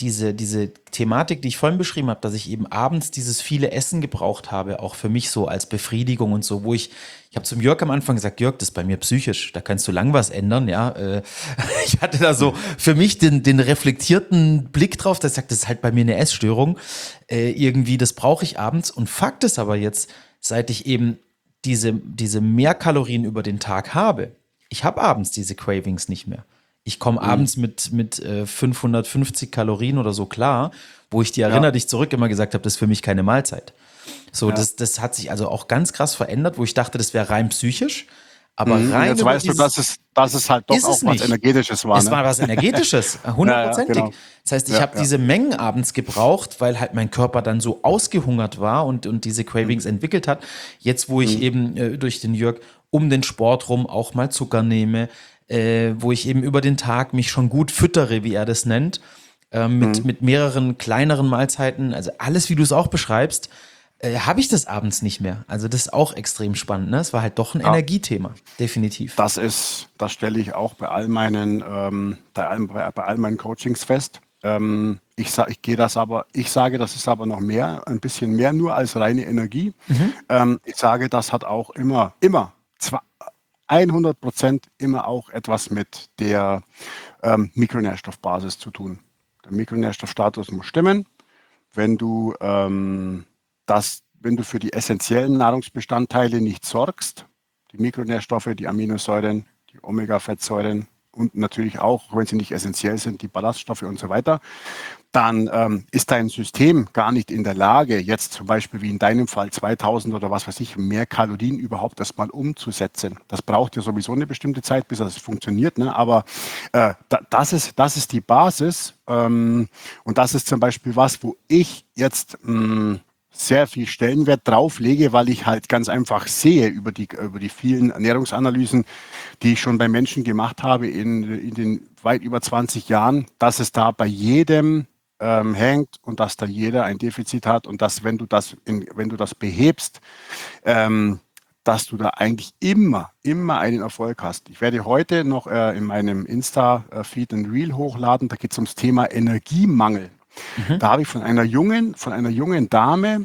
diese, diese Thematik, die ich vorhin beschrieben habe, dass ich eben abends dieses viele Essen gebraucht habe, auch für mich so als Befriedigung und so, wo ich, ich habe zum Jörg am Anfang gesagt, Jörg, das ist bei mir psychisch, da kannst du lang was ändern, ja. Äh, ich hatte da so für mich den, den reflektierten Blick drauf, dass ich sage, das ist halt bei mir eine Essstörung, äh, irgendwie, das brauche ich abends. Und Fakt ist aber jetzt, seit ich eben diese, diese Mehrkalorien über den Tag habe, ich habe abends diese Cravings nicht mehr. Ich komme abends mit, mit äh, fünfhundertfünfzig Kalorien oder so klar, wo ich dir erinner Ja. dich zurück immer gesagt habe, das ist für mich keine Mahlzeit. So, Ja. das, das hat sich also auch ganz krass verändert, wo ich dachte, das wäre rein psychisch, aber Mhm. Und rein jetzt über weißt du, dieses, dass es, dass es halt doch ist auch es was nicht. Energetisches war, Es ne? war was Energetisches, Ja, ja, hundertprozentig. genau. Das heißt, ich Ja, habe ja. diese Mengen abends gebraucht, weil halt mein Körper dann so ausgehungert war und, und diese Cravings entwickelt hat. Jetzt, wo ich Mhm. eben äh, durch den Jörg um den Sport rum auch mal Zucker nehme, äh, wo ich eben über den Tag mich schon gut füttere, wie er das nennt, äh, mit, Mhm. mit mehreren kleineren Mahlzeiten, also alles, wie du es auch beschreibst, äh, habe ich das abends nicht mehr. Also das ist auch extrem spannend. Ne? Es war halt doch ein Ja. Energiethema, definitiv. Das ist, das stelle ich auch bei all meinen, ähm, bei, all, bei, bei all meinen Coachings fest. Ähm, ich, sa- ich gehe das aber, ich sage, das ist aber noch mehr, ein bisschen mehr nur als reine Energie. Mhm. Ähm, ich sage, das hat auch immer, immer, zwar hundert Prozent immer auch etwas mit der ähm, Mikronährstoffbasis zu tun. Der Mikronährstoffstatus muss stimmen. Wenn du ähm, das, wenn du für die essentiellen Nahrungsbestandteile nicht sorgst, die Mikronährstoffe, die Aminosäuren, die Omega-Fettsäuren und natürlich auch, wenn sie nicht essentiell sind, die Ballaststoffe und so weiter, dann ähm, ist dein System gar nicht in der Lage, jetzt zum Beispiel wie in deinem Fall zweitausend oder was weiß ich, mehr Kalorien überhaupt erstmal umzusetzen. Das braucht ja sowieso eine bestimmte Zeit, bis das funktioniert. Ne? Aber äh, da, das, ist, das ist die Basis. Ähm, und das ist zum Beispiel was, wo ich jetzt mh, sehr viel Stellenwert drauf lege, weil ich halt ganz einfach sehe über die, über die vielen Ernährungsanalysen, die ich schon bei Menschen gemacht habe in, in den weit über zwanzig Jahren, dass es da bei jedem ähm, hängt und dass da jeder ein Defizit hat und dass, wenn du das, in, wenn du das behebst, ähm, dass du da eigentlich immer, immer einen Erfolg hast. Ich werde heute noch äh, in meinem Insta-Feed ein Reel hochladen, da geht es ums Thema Energiemangel. Mhm. Da habe ich von einer jungen, von einer jungen Dame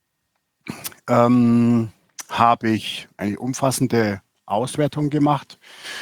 ähm, habe ich eine umfassende Auswertung gemacht.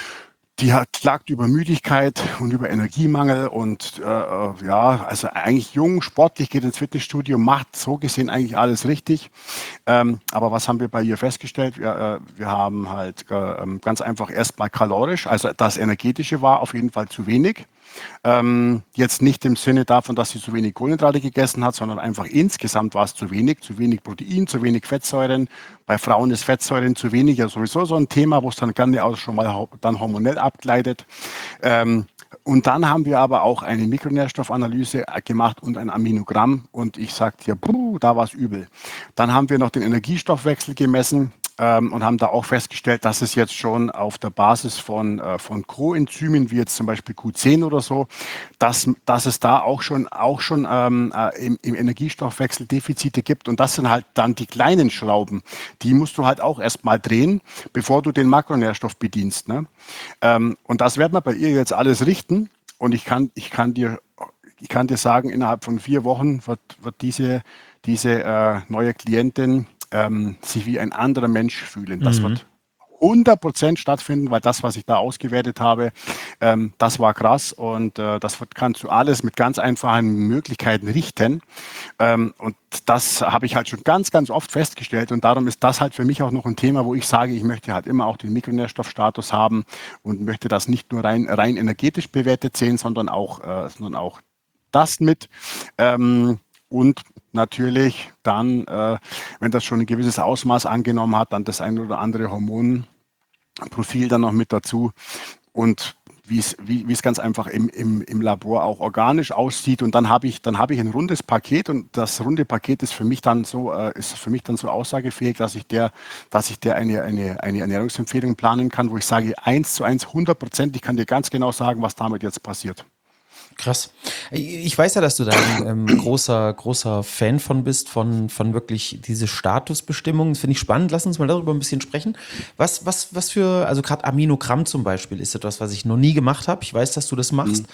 Die hat, klagt über Müdigkeit und über Energiemangel und äh, ja, also eigentlich jung, sportlich, geht ins Fitnessstudio, macht so gesehen eigentlich alles richtig. Ähm, aber was haben wir bei ihr festgestellt? Wir, äh, wir haben halt äh, ganz einfach erstmal kalorisch, also das Energetische war auf jeden Fall zu wenig. Ähm, jetzt nicht im Sinne davon, dass sie zu wenig Kohlenhydrate gegessen hat, sondern einfach insgesamt war es zu wenig, zu wenig Protein, zu wenig Fettsäuren. Bei Frauen ist Fettsäuren zu wenig ja sowieso so ein Thema, wo es dann gerne auch schon mal dann hormonell abgleitet. Ähm, und dann haben wir aber auch eine Mikronährstoffanalyse gemacht und ein Aminogramm. Und ich sagte dir, puh, da war es übel. Dann haben wir noch den Energiestoffwechsel gemessen ähm, und haben da auch festgestellt, dass es jetzt schon auf der Basis von, äh, von Coenzymen, wie jetzt zum Beispiel Q zehn oder so, dass, dass es da auch schon, auch schon ähm, äh, im, im Energiestoffwechsel Defizite gibt. Und das sind halt dann die kleinen Schrauben. Die musst du halt auch erstmal drehen, bevor du den Makronährstoff bedienst. Ne? Ähm, und das werden wir bei ihr jetzt alles richten. Und ich kann, ich kann dir, ich kann dir sagen, innerhalb von vier Wochen wird, wird diese, diese äh, neue Klientin ähm, sich wie ein anderer Mensch fühlen. Das Mhm. wird hundert Prozent stattfinden, weil das, was ich da ausgewertet habe, ähm, das war krass und äh, das wird, kannst du alles mit ganz einfachen Möglichkeiten richten. Ähm, und das habe ich halt schon ganz, ganz oft festgestellt und darum ist das halt für mich auch noch ein Thema, wo ich sage, ich möchte halt immer auch den Mikronährstoffstatus haben und möchte das nicht nur rein, rein energetisch bewertet sehen, sondern auch, äh, sondern auch das mit. Ähm, und natürlich dann, äh, wenn das schon ein gewisses Ausmaß angenommen hat, dann das ein oder andere Hormonprofil dann noch mit dazu und wie es, wie, wie es ganz einfach im, im, im Labor auch organisch aussieht. Und dann habe ich, dann habe ich ein rundes Paket und das runde Paket ist für mich dann so, äh, ist für mich dann so aussagefähig, dass ich der, dass ich der eine, eine, eine Ernährungsempfehlung planen kann, wo ich sage, eins zu eins, hundert Prozent, ich kann dir ganz genau sagen, was damit jetzt passiert. Krass. Ich weiß ja, dass du da ein ähm, großer, großer Fan von bist, von, von wirklich diese Statusbestimmungen. Das finde ich spannend. Lass uns mal darüber ein bisschen sprechen. Was, was, was für, also gerade Aminogramm zum Beispiel, ist etwas, was ich noch nie gemacht habe. Ich weiß, dass du das machst. Mhm.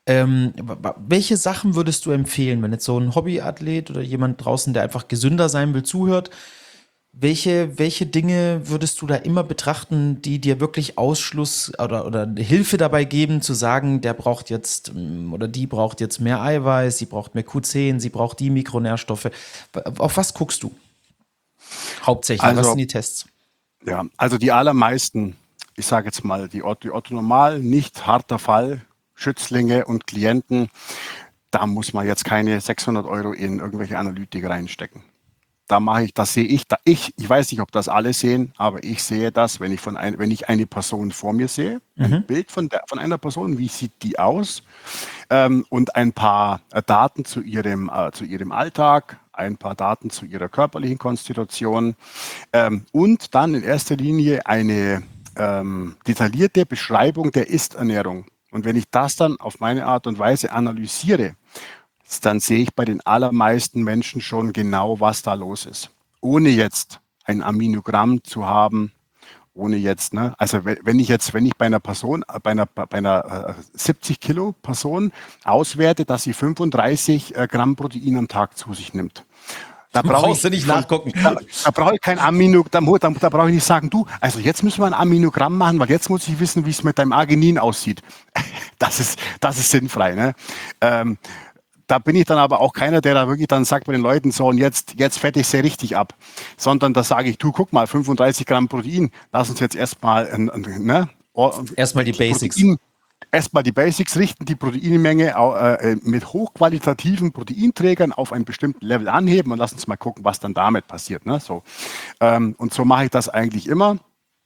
Ähm, welche Sachen würdest du empfehlen, wenn jetzt so ein Hobbyathlet oder jemand draußen, der einfach gesünder sein will, zuhört? Welche, welche Dinge würdest du da immer betrachten, die dir wirklich Ausschluss oder, oder Hilfe dabei geben, zu sagen, der braucht jetzt oder die braucht jetzt mehr Eiweiß, sie braucht mehr Q zehn, sie braucht die Mikronährstoffe. Auf was guckst du hauptsächlich? Was Also, sind die Tests? ja, also die allermeisten, ich sage jetzt mal, die Otto, die Otto Normal, nicht harter Fall, Schützlinge und Klienten, da muss man jetzt keine sechshundert Euro in irgendwelche Analytik reinstecken. Da mache ich, das sehe ich, da ich, ich weiß nicht, ob das alle sehen, aber ich sehe das, wenn ich von ein, wenn ich eine Person vor mir sehe, ein Mhm. Bild von der, von einer Person, wie sieht die aus, ähm, und ein paar äh, Daten zu ihrem, äh, zu ihrem Alltag, ein paar Daten zu ihrer körperlichen Konstitution, ähm, und dann in erster Linie eine ähm, detaillierte Beschreibung der Ist-Ernährung. Und wenn ich das dann auf meine Art und Weise analysiere, dann sehe ich bei den allermeisten Menschen schon genau, was da los ist. Ohne jetzt ein Aminogramm zu haben, ohne jetzt, ne, also wenn ich jetzt, wenn ich bei einer Person, bei einer, bei einer äh, siebzig Kilo Person auswerte, dass sie fünfunddreißig äh, Gramm Protein am Tag zu sich nimmt. Da brauche Brauchst ich du nicht von, nachgucken. da, da brauche ich kein Amino, da, da, da brauche ich nicht sagen, du, also jetzt müssen wir ein Aminogramm machen, weil jetzt muss ich wissen, wie es mit deinem Arginin aussieht. Das ist, das ist sinnfrei, ne? Ähm, Da bin ich dann aber auch keiner, der da wirklich dann sagt bei den Leuten so, und jetzt, jetzt fette ich sehr richtig ab. Sondern da sage ich, du, guck mal, fünfunddreißig Gramm Protein, lass uns jetzt erstmal, ne, Erstmal die Basics. Protein, erstmal die Basics richten, die Proteinmenge äh, mit hochqualitativen Proteinträgern auf einen bestimmten Level anheben und lass uns mal gucken, was dann damit passiert. Ne? So. Ähm, und so mache ich das eigentlich immer.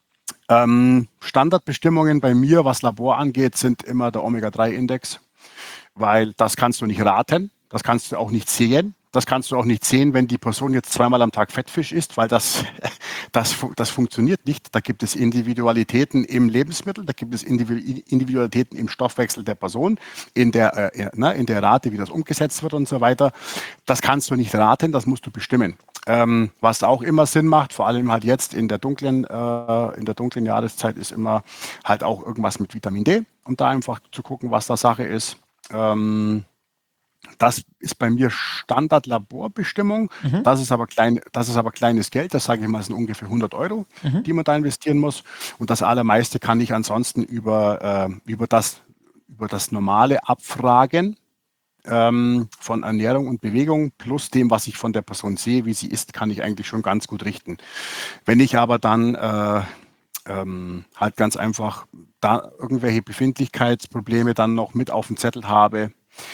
Ähm, Standardbestimmungen bei mir, was Labor angeht, sind immer der Omega drei Index, weil das kannst du nicht raten, das kannst du auch nicht sehen. Das kannst du auch nicht sehen, wenn die Person jetzt zweimal am Tag Fettfisch isst, weil das, das, das funktioniert nicht. Da gibt es Individualitäten im Lebensmittel, da gibt es Individualitäten im Stoffwechsel der Person, in der, äh, ne, in der Rate, wie das umgesetzt wird und so weiter. Das kannst du nicht raten, das musst du bestimmen. Ähm, was auch immer Sinn macht, vor allem halt jetzt in der dunklen, äh, in der dunklen Jahreszeit, ist immer halt auch irgendwas mit Vitamin D, um da einfach zu gucken, was da Sache ist. Ähm, Das ist bei mir Standard-Laborbestimmung. Mhm. Das ist aber klein, das ist aber kleines Geld. Das sage ich mal, sind ungefähr hundert Euro, Mhm. die man da investieren muss. Und das Allermeiste kann ich ansonsten über, äh, über, das, über das normale Abfragen ähm, von Ernährung und Bewegung plus dem, was ich von der Person sehe, wie sie ist, kann ich eigentlich schon ganz gut richten. Wenn ich aber dann äh, ähm, halt ganz einfach da irgendwelche Befindlichkeitsprobleme dann noch mit auf dem Zettel habe,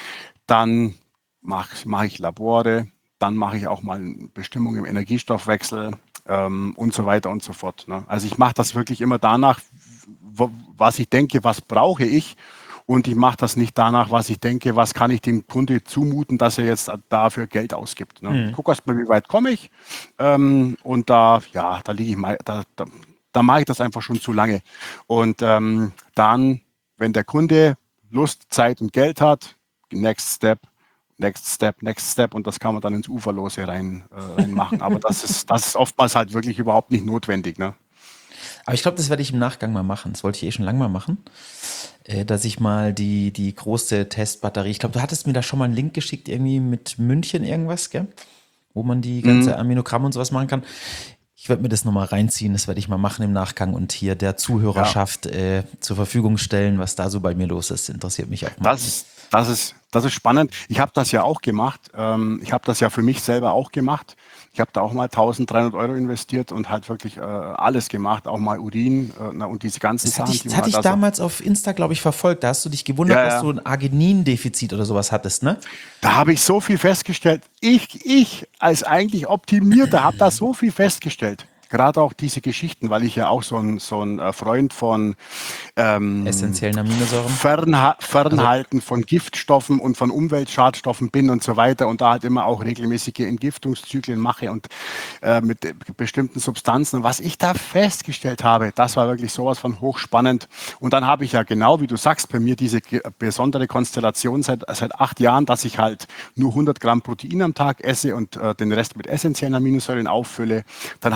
dann mache mach ich Labore, dann mache ich auch mal Bestimmungen im Energiestoffwechsel ähm, und so weiter und so fort. Ne? Also ich mache das wirklich immer danach, wo, was ich denke, was brauche ich, und ich mache das nicht danach, was ich denke, was kann ich dem Kunde zumuten, dass er jetzt dafür Geld ausgibt. Ne? Mhm. Ich gucke erst mal, wie weit komme ich, ähm, und da, ja, da liege ich mal, da, da, da mache ich das einfach schon zu lange. Und ähm, dann, wenn der Kunde Lust, Zeit und Geld hat, Next Step, Next Step, Next Step, und das kann man dann ins Uferlose rein, äh, reinmachen. Aber das ist, das ist oftmals halt wirklich überhaupt nicht notwendig. Ne? Aber ich glaube, das werde ich im Nachgang mal machen. Das wollte ich eh schon lange mal machen. Äh, dass ich mal die, die große Testbatterie, ich glaube, du hattest mir da schon mal einen Link geschickt, irgendwie mit München irgendwas, gell? Wo man die ganze Mhm. Aminogramme und sowas machen kann. Ich werde mir das nochmal reinziehen, das werde ich mal machen im Nachgang und hier der Zuhörerschaft äh, zur Verfügung stellen, was da so bei mir los ist. Interessiert mich auch mal. Das ist, das ist, das ist spannend. Ich habe das ja auch gemacht. Ähm, ich habe das ja für mich selber auch gemacht. Ich habe da auch mal eintausenddreihundert Euro investiert und halt wirklich äh, alles gemacht, auch mal Urin äh, na, und diese ganzen Das hatte Sachen. ich, die das man hatte ich halt da so- damals auf Insta, glaube ich, verfolgt. Da hast du dich gewundert, Ja, dass ja. du ein Arginindefizit oder sowas hattest, ne? Da habe ich so viel festgestellt. Ich, ich als eigentlich Optimierter habe da so viel festgestellt. Gerade auch diese Geschichten, weil ich ja auch so ein, so ein äh, Freund von ähm, Essentiellen Aminosäuren. Fernha Also, Fernhalten von Giftstoffen und von Umweltschadstoffen bin und so weiter, und da halt immer auch regelmäßige Entgiftungszyklen mache und äh, mit äh, bestimmten Substanzen. Und was ich da festgestellt habe, das war wirklich sowas von hochspannend. Und dann habe ich ja genau, wie du sagst, bei mir diese ge- besondere Konstellation seit, seit acht Jahren, dass ich halt nur hundert Gramm Protein am Tag esse und äh, den Rest mit essentiellen Aminosäuren auffülle. Dann habe ich am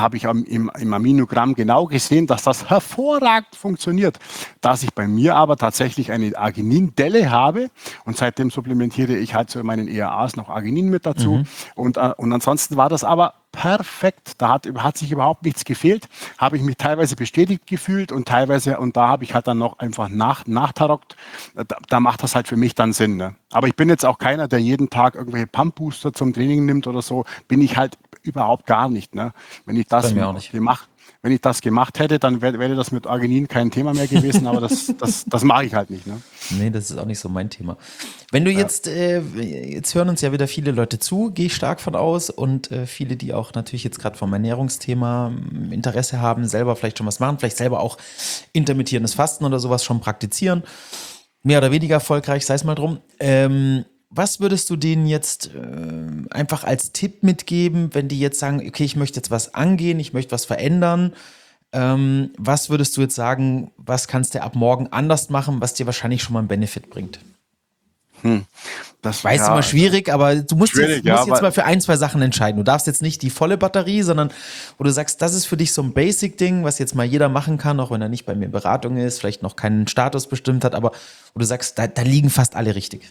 im, im Aminogramm genau gesehen, dass das hervorragend funktioniert. Dass ich bei mir aber tatsächlich eine Arginindelle habe und seitdem supplementiere ich halt zu meinen E R As noch Arginin mit dazu. Mhm. Und, äh, und ansonsten war das aber perfekt. Da hat, hat sich überhaupt nichts gefehlt. Habe ich mich teilweise bestätigt gefühlt und teilweise, und da habe ich halt dann noch einfach nach, nachtarockt. Da, da macht das halt für mich dann Sinn. Ne? Aber ich bin jetzt auch keiner, der jeden Tag irgendwelche Pump-Booster zum Training nimmt oder so. Bin ich halt überhaupt gar nicht. Ne? Wenn ich das Bei mir auch nicht. gemacht Wenn ich das gemacht hätte, dann wäre wär das mit Arginin kein Thema mehr gewesen, aber das, das, das mache ich halt nicht. Ne? Nee, das ist auch nicht so mein Thema. Wenn du jetzt, äh, jetzt hören uns ja wieder viele Leute zu, gehe ich stark von aus und äh, viele, die auch natürlich jetzt gerade vom Ernährungsthema ähm, Interesse haben, selber vielleicht schon was machen, vielleicht selber auch intermittierendes Fasten oder sowas schon praktizieren, mehr oder weniger erfolgreich, sei es mal drum. Ähm, was würdest du denen jetzt äh, einfach als Tipp mitgeben, wenn die jetzt sagen, okay, ich möchte jetzt was angehen, ich möchte was verändern? Ähm, was würdest du jetzt sagen, was kannst du ab morgen anders machen, was dir wahrscheinlich schon mal einen Benefit bringt? Hm. Das Weiß ja, immer schwierig, aber du musst, schwierig, jetzt, musst ja, jetzt weil- mal für ein, zwei Sachen entscheiden. Du darfst jetzt nicht die volle Batterie, sondern wo du sagst, das ist für dich so ein Basic-Ding, was jetzt mal jeder machen kann, auch wenn er nicht bei mir in Beratung ist, vielleicht noch keinen Status bestimmt hat, aber wo du sagst, da, da liegen fast alle richtig.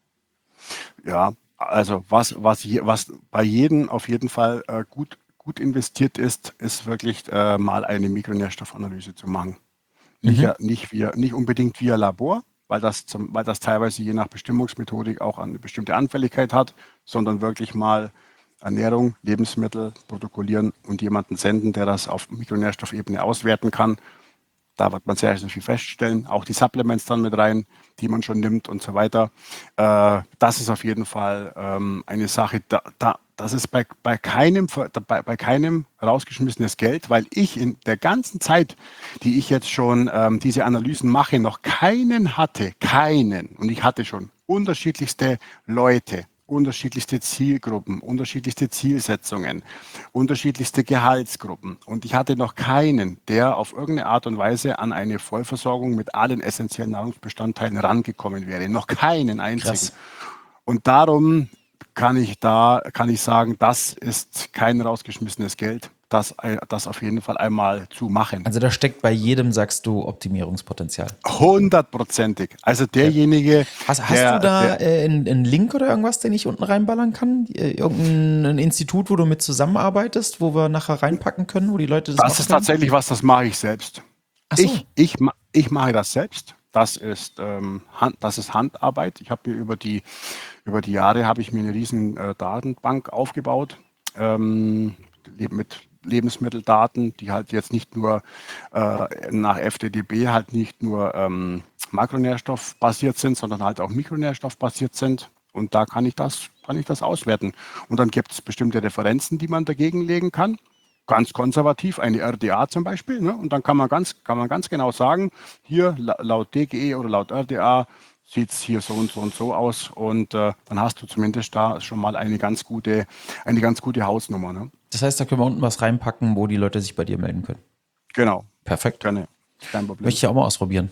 Ja, also was, was, je, was bei jedem auf jeden Fall äh, gut, gut investiert ist, ist wirklich äh, mal eine Mikronährstoffanalyse zu machen. Nicht, Mhm. ja- nicht, via, nicht unbedingt via Labor, weil das, zum, weil das teilweise je nach Bestimmungsmethodik auch eine bestimmte Anfälligkeit hat, sondern wirklich mal Ernährung, Lebensmittel protokollieren und jemanden senden, der das auf Mikronährstoffebene auswerten kann. Da wird man sehr, sehr viel feststellen. Auch die Supplements dann mit rein, die man schon nimmt und so weiter. Äh, das ist auf jeden Fall ähm, eine Sache, da, da, das ist bei, bei, keinem, bei, bei keinem rausgeschmissenes Geld, weil ich in der ganzen Zeit, die ich jetzt schon ähm, diese Analysen mache, noch keinen hatte, keinen. Und ich hatte schon unterschiedlichste Leute, unterschiedlichste Zielgruppen, unterschiedlichste Zielsetzungen, unterschiedlichste Gehaltsgruppen. Und ich hatte noch keinen, der auf irgendeine Art und Weise an eine Vollversorgung mit allen essentiellen Nahrungsbestandteilen rangekommen wäre. Noch keinen einzigen. Krass. Und darum kann ich da, kann ich sagen, das ist kein rausgeschmissenes Geld, das, das auf jeden Fall einmal zu machen. Also da steckt bei jedem, sagst du, Optimierungspotenzial. Hundertprozentig. Also derjenige, Hast, hast der, du da der, äh, einen, einen Link oder irgendwas, den ich unten reinballern kann? Äh, Irgendein Institut, wo du mit zusammenarbeitest, wo wir nachher reinpacken können, wo die Leute das das machen ist können? tatsächlich was, das mache ich selbst. Ach so. Ich, ich, ma- ich mache das selbst. Das ist, ähm, Hand, das ist Handarbeit. Ich habe mir über die, über die Jahre habe ich mir eine riesen äh, Datenbank aufgebaut ähm, le- mit Lebensmitteldaten, die halt jetzt nicht nur äh, nach F D D B halt nicht nur ähm, makronährstoffbasiert sind, sondern halt auch mikronährstoffbasiert sind. Und da kann ich das, kann ich das auswerten. Und dann gibt es bestimmte Referenzen, die man dagegen legen kann. Ganz konservativ, eine R D A zum Beispiel. Ne? Und dann kann man, ganz, kann man ganz genau sagen, hier la- laut D G E oder laut R D A sieht es hier so und so und so aus. Und äh, dann hast du zumindest da schon mal eine ganz gute, eine ganz gute Hausnummer. Ne? Das heißt, da können wir unten was reinpacken, wo die Leute sich bei dir melden können. Genau, Perfekt. gerne. Kein Problem. Möchte ich auch mal ausprobieren.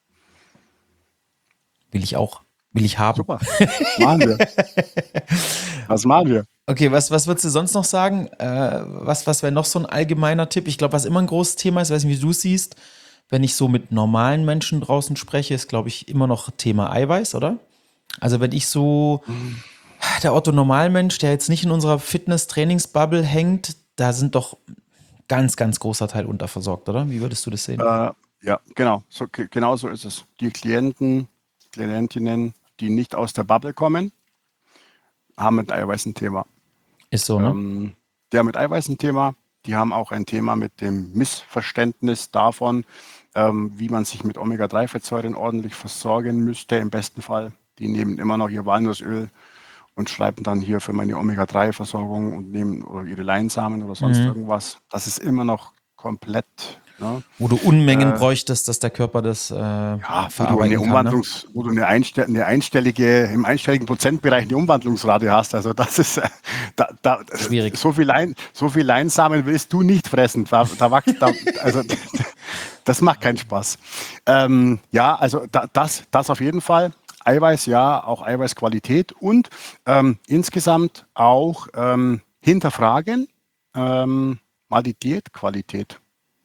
Will ich auch. Will ich haben. Super. Machen wir. Was machen wir? Okay, was, was würdest du sonst noch sagen? Äh, was was wäre noch so ein allgemeiner Tipp? Ich glaube, was immer ein großes Thema ist, weiß nicht, wie du es siehst, wenn ich so mit normalen Menschen draußen spreche, ist, glaube ich, immer noch Thema Eiweiß, oder? Also wenn ich so, der Otto-Normalmensch, der jetzt nicht in unserer Fitness-Trainings-Bubble hängt, da sind doch ganz, ganz großer Teil unterversorgt, oder? Wie würdest du das sehen? Äh, ja, genau. So, ge- genau so ist es. Die Klienten, Klientinnen, die nicht aus der Bubble kommen, haben mit Eiweiß ein Thema. Ist so, ne? Ähm, die haben mit Eiweiß ein Thema. Die haben auch ein Thema mit dem Missverständnis davon, ähm, wie man sich mit Omega drei Fettsäuren ordentlich versorgen müsste, im besten Fall. Die nehmen immer noch ihr Walnussöl und schreiben dann hier für meine Omega drei Versorgung und nehmen oder ihre Leinsamen oder sonst Mhm. irgendwas. Das ist immer noch komplett. Ne? Wo du Unmengen Äh, bräuchtest, dass der Körper das äh, Ja, wo du eine verarbeiten kann. Ne? Umwandlungs, wo du eine, einstell, eine einstellige, im einstelligen Prozentbereich eine Umwandlungsrate hast. Also das ist äh, da, da, Schwierig. So viel, Lein, so viel Leinsamen willst du nicht fressen. Da, da wächst, da, also das macht keinen Spaß. Ähm, ja, also da, das, das auf jeden Fall. Eiweiß, ja, auch Eiweißqualität und ähm, insgesamt auch ähm, hinterfragen. Ähm, mal die Diätqualität.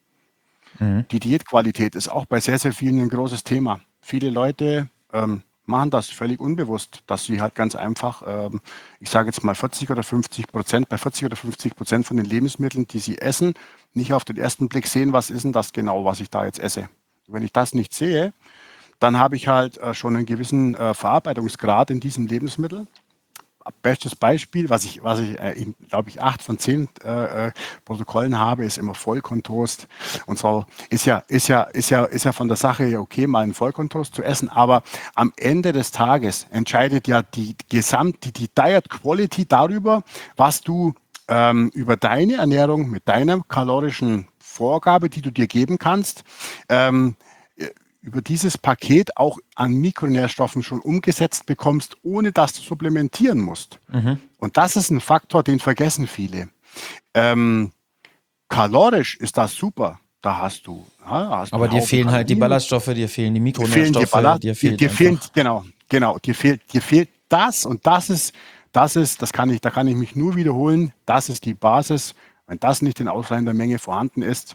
Mhm. Die Diätqualität ist auch bei sehr, sehr vielen ein großes Thema. Viele Leute ähm, machen das völlig unbewusst, dass sie halt ganz einfach, ähm, ich sage jetzt mal vierzig oder fünfzig Prozent, bei vierzig oder fünfzig Prozent von den Lebensmitteln, die sie essen, nicht auf den ersten Blick sehen, was ist denn das genau, was ich da jetzt esse. Wenn ich das nicht sehe, dann habe ich halt äh, schon einen gewissen äh, Verarbeitungsgrad in diesem Lebensmittel. Bestes Beispiel, was ich, was ich äh, in, glaube ich, acht von zehn äh, äh, Protokollen habe, ist immer Vollkorntoast. Und so ist ja, ist ja, ist ja, ist ja von der Sache ja okay, mal einen Vollkorntoast zu essen. Aber am Ende des Tages entscheidet ja die Gesamt, die, die Diet Quality darüber, was du ähm, über deine Ernährung mit deiner kalorischen Vorgabe, die du dir geben kannst, ähm, über dieses Paket auch an Mikronährstoffen schon umgesetzt bekommst, ohne dass du supplementieren musst. Mhm. Und das ist ein Faktor, den vergessen viele. Ähm, kalorisch ist das super. Da hast du, ja, da hast du Aber einen dir Haufen fehlen halt die Kalorien. Ballaststoffe, dir fehlen die Dir fehlen die Mikronährstoffe, Ballast, dir dir, fehlt dir fehlen, einfach. genau, genau, dir fehlt, dir fehlt das und das ist, das ist, das kann ich, da kann ich mich nur wiederholen, das ist die Basis. Wenn das nicht in ausreichender Menge vorhanden ist,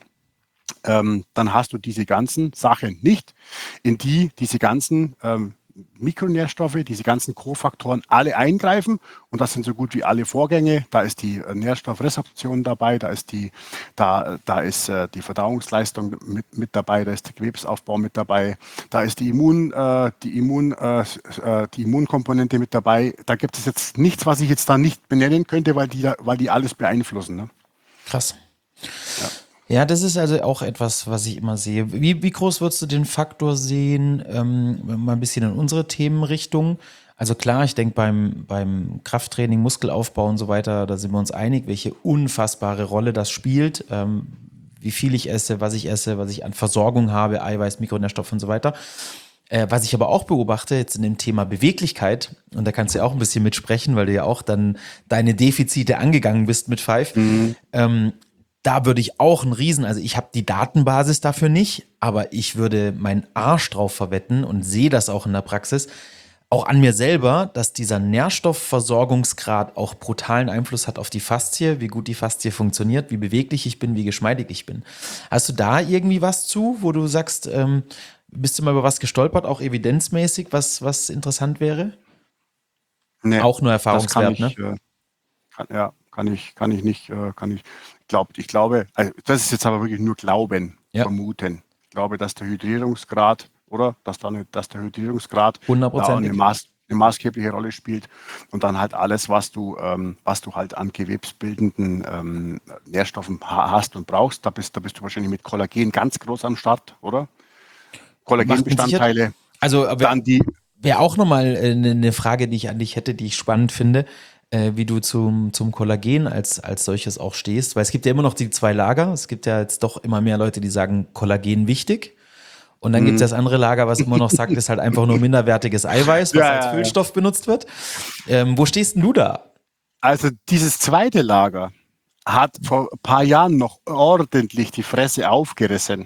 ähm, dann hast du diese ganzen Sachen nicht, in die diese ganzen ähm, Mikronährstoffe, diese ganzen Kofaktoren alle eingreifen. Und das sind so gut wie alle Vorgänge. Da ist die äh, Nährstoffresorption dabei, da ist die, da, da ist äh, die Verdauungsleistung mit, mit dabei, da ist der Gewebsaufbau mit dabei, da ist die, Immun, äh, die, Immun, äh, äh, die Immunkomponente mit dabei. Da gibt es jetzt nichts, was ich jetzt da nicht benennen könnte, weil die, weil die alles beeinflussen. Ne? Krass. Ja. Ja, das ist also auch etwas, was ich immer sehe. Wie, wie groß würdest du den Faktor sehen, ähm, mal ein bisschen in unsere Themenrichtung? Also klar, ich denke beim, beim Krafttraining, Muskelaufbau und so weiter, da sind wir uns einig, welche unfassbare Rolle das spielt, ähm, wie viel ich esse, was ich esse, was ich an Versorgung habe, Eiweiß, Mikronährstoffe und so weiter. Äh, was ich aber auch beobachte, jetzt in dem Thema Beweglichkeit, und da kannst du ja auch ein bisschen mitsprechen, weil du ja auch dann deine Defizite angegangen bist mit Five, Mhm. ähm, da würde ich auch einen Riesen, also ich habe die Datenbasis dafür nicht, aber ich würde meinen Arsch drauf verwetten und sehe das auch in der Praxis, auch an mir selber, dass dieser Nährstoffversorgungsgrad auch brutalen Einfluss hat auf die Faszie, wie gut die Faszie funktioniert, wie beweglich ich bin, wie geschmeidig ich bin. Hast du da irgendwie was zu, wo du sagst, ähm, bist du mal über was gestolpert, auch evidenzmäßig, was, was interessant wäre? Nee, Auch nur das kann Erfahrungswert, ne? ich, äh, kann, ja, kann ich, kann ich nicht, äh, kann ich, glaub, ich glaube, also das ist jetzt aber wirklich nur Glauben, Ja, vermuten. Ich glaube, dass der Hydrierungsgrad, oder? Dass, da eine, dass der Hydrierungsgrad da auch eine, hundertprozentig. Maß, eine maßgebliche Rolle spielt und dann halt alles, was du, ähm, was du halt an gewebsbildenden ähm, Nährstoffen ha- hast und brauchst, da bist, da bist du wahrscheinlich mit Kollagen ganz groß am Start, oder? Macht mit Sicherheit. Kollagenbestandteile, Also, aber dann die, wäre auch nochmal eine ne Frage, die ich an dich hätte, die ich spannend finde, äh, wie du zum, zum Kollagen als, als solches auch stehst. Weil es gibt ja immer noch die zwei Lager. Es gibt ja jetzt doch immer mehr Leute, die sagen, Kollagen wichtig. Und dann gibt es mh, das andere Lager, was immer noch sagt, ist halt einfach nur minderwertiges Eiweiß, was ja, als ja, ja. Füllstoff benutzt wird. Ähm, wo stehst denn du da? Also dieses zweite Lager hat vor ein paar Jahren noch ordentlich die Fresse aufgerissen.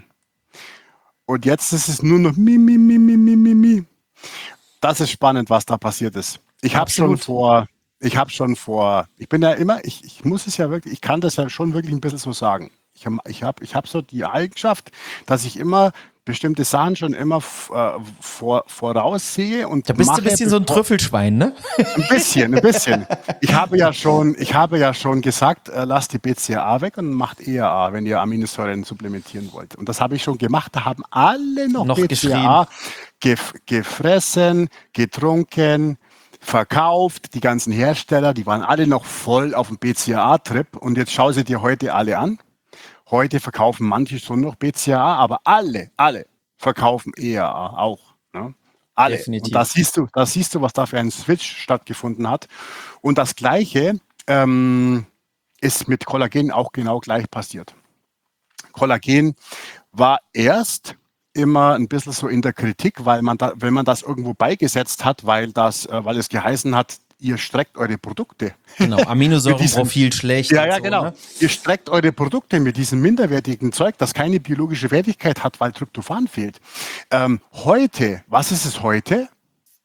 Und jetzt ist es nur noch mi, mi, mi, mi, mi, mi, mi. Das ist spannend, was da passiert ist. Ich habe schon Absolut. vor, ich habe schon vor, ich bin ja immer, ich, ich muss es ja wirklich, ich kann das ja schon wirklich ein bisschen so sagen. Ich habe ich hab, ich hab so die Eigenschaft, dass ich immer bestimmte Sachen schon immer f- äh, vor, voraussehe und Da bist du mache, ein bisschen so ein bevor, Trüffelschwein, ne? ein bisschen, ein bisschen. Ich habe ja schon, ich habe ja schon gesagt, äh, lasst die B C A A weg und macht E A A, wenn ihr Aminosäuren supplementieren wollt. Und das habe ich schon gemacht. Da haben alle noch Noch geschrien. B C A A gef gefressen, getrunken, verkauft. Die ganzen Hersteller, die waren alle noch voll auf dem B C A A-Trip. Und jetzt schau sie dir heute alle an. Heute verkaufen manche schon noch B C A A, aber alle, alle verkaufen E A A auch. Ne? Alle. Und da Definitiv. siehst du, da siehst du, was da für ein Switch stattgefunden hat. Und das Gleiche ähm, ist mit Kollagen auch genau gleich passiert. Kollagen war erst immer ein bisschen so in der Kritik, weil man da, wenn man das irgendwo beigesetzt hat, weil das, äh, weil es geheißen hat, ihr streckt eure Produkte. Genau, Aminosäurenprofil schlecht Ja, und ja, so, genau. ne? Ihr streckt eure Produkte mit diesem minderwertigen Zeug, das keine biologische Wertigkeit hat, weil Tryptophan fehlt. Ähm, heute, was ist es heute?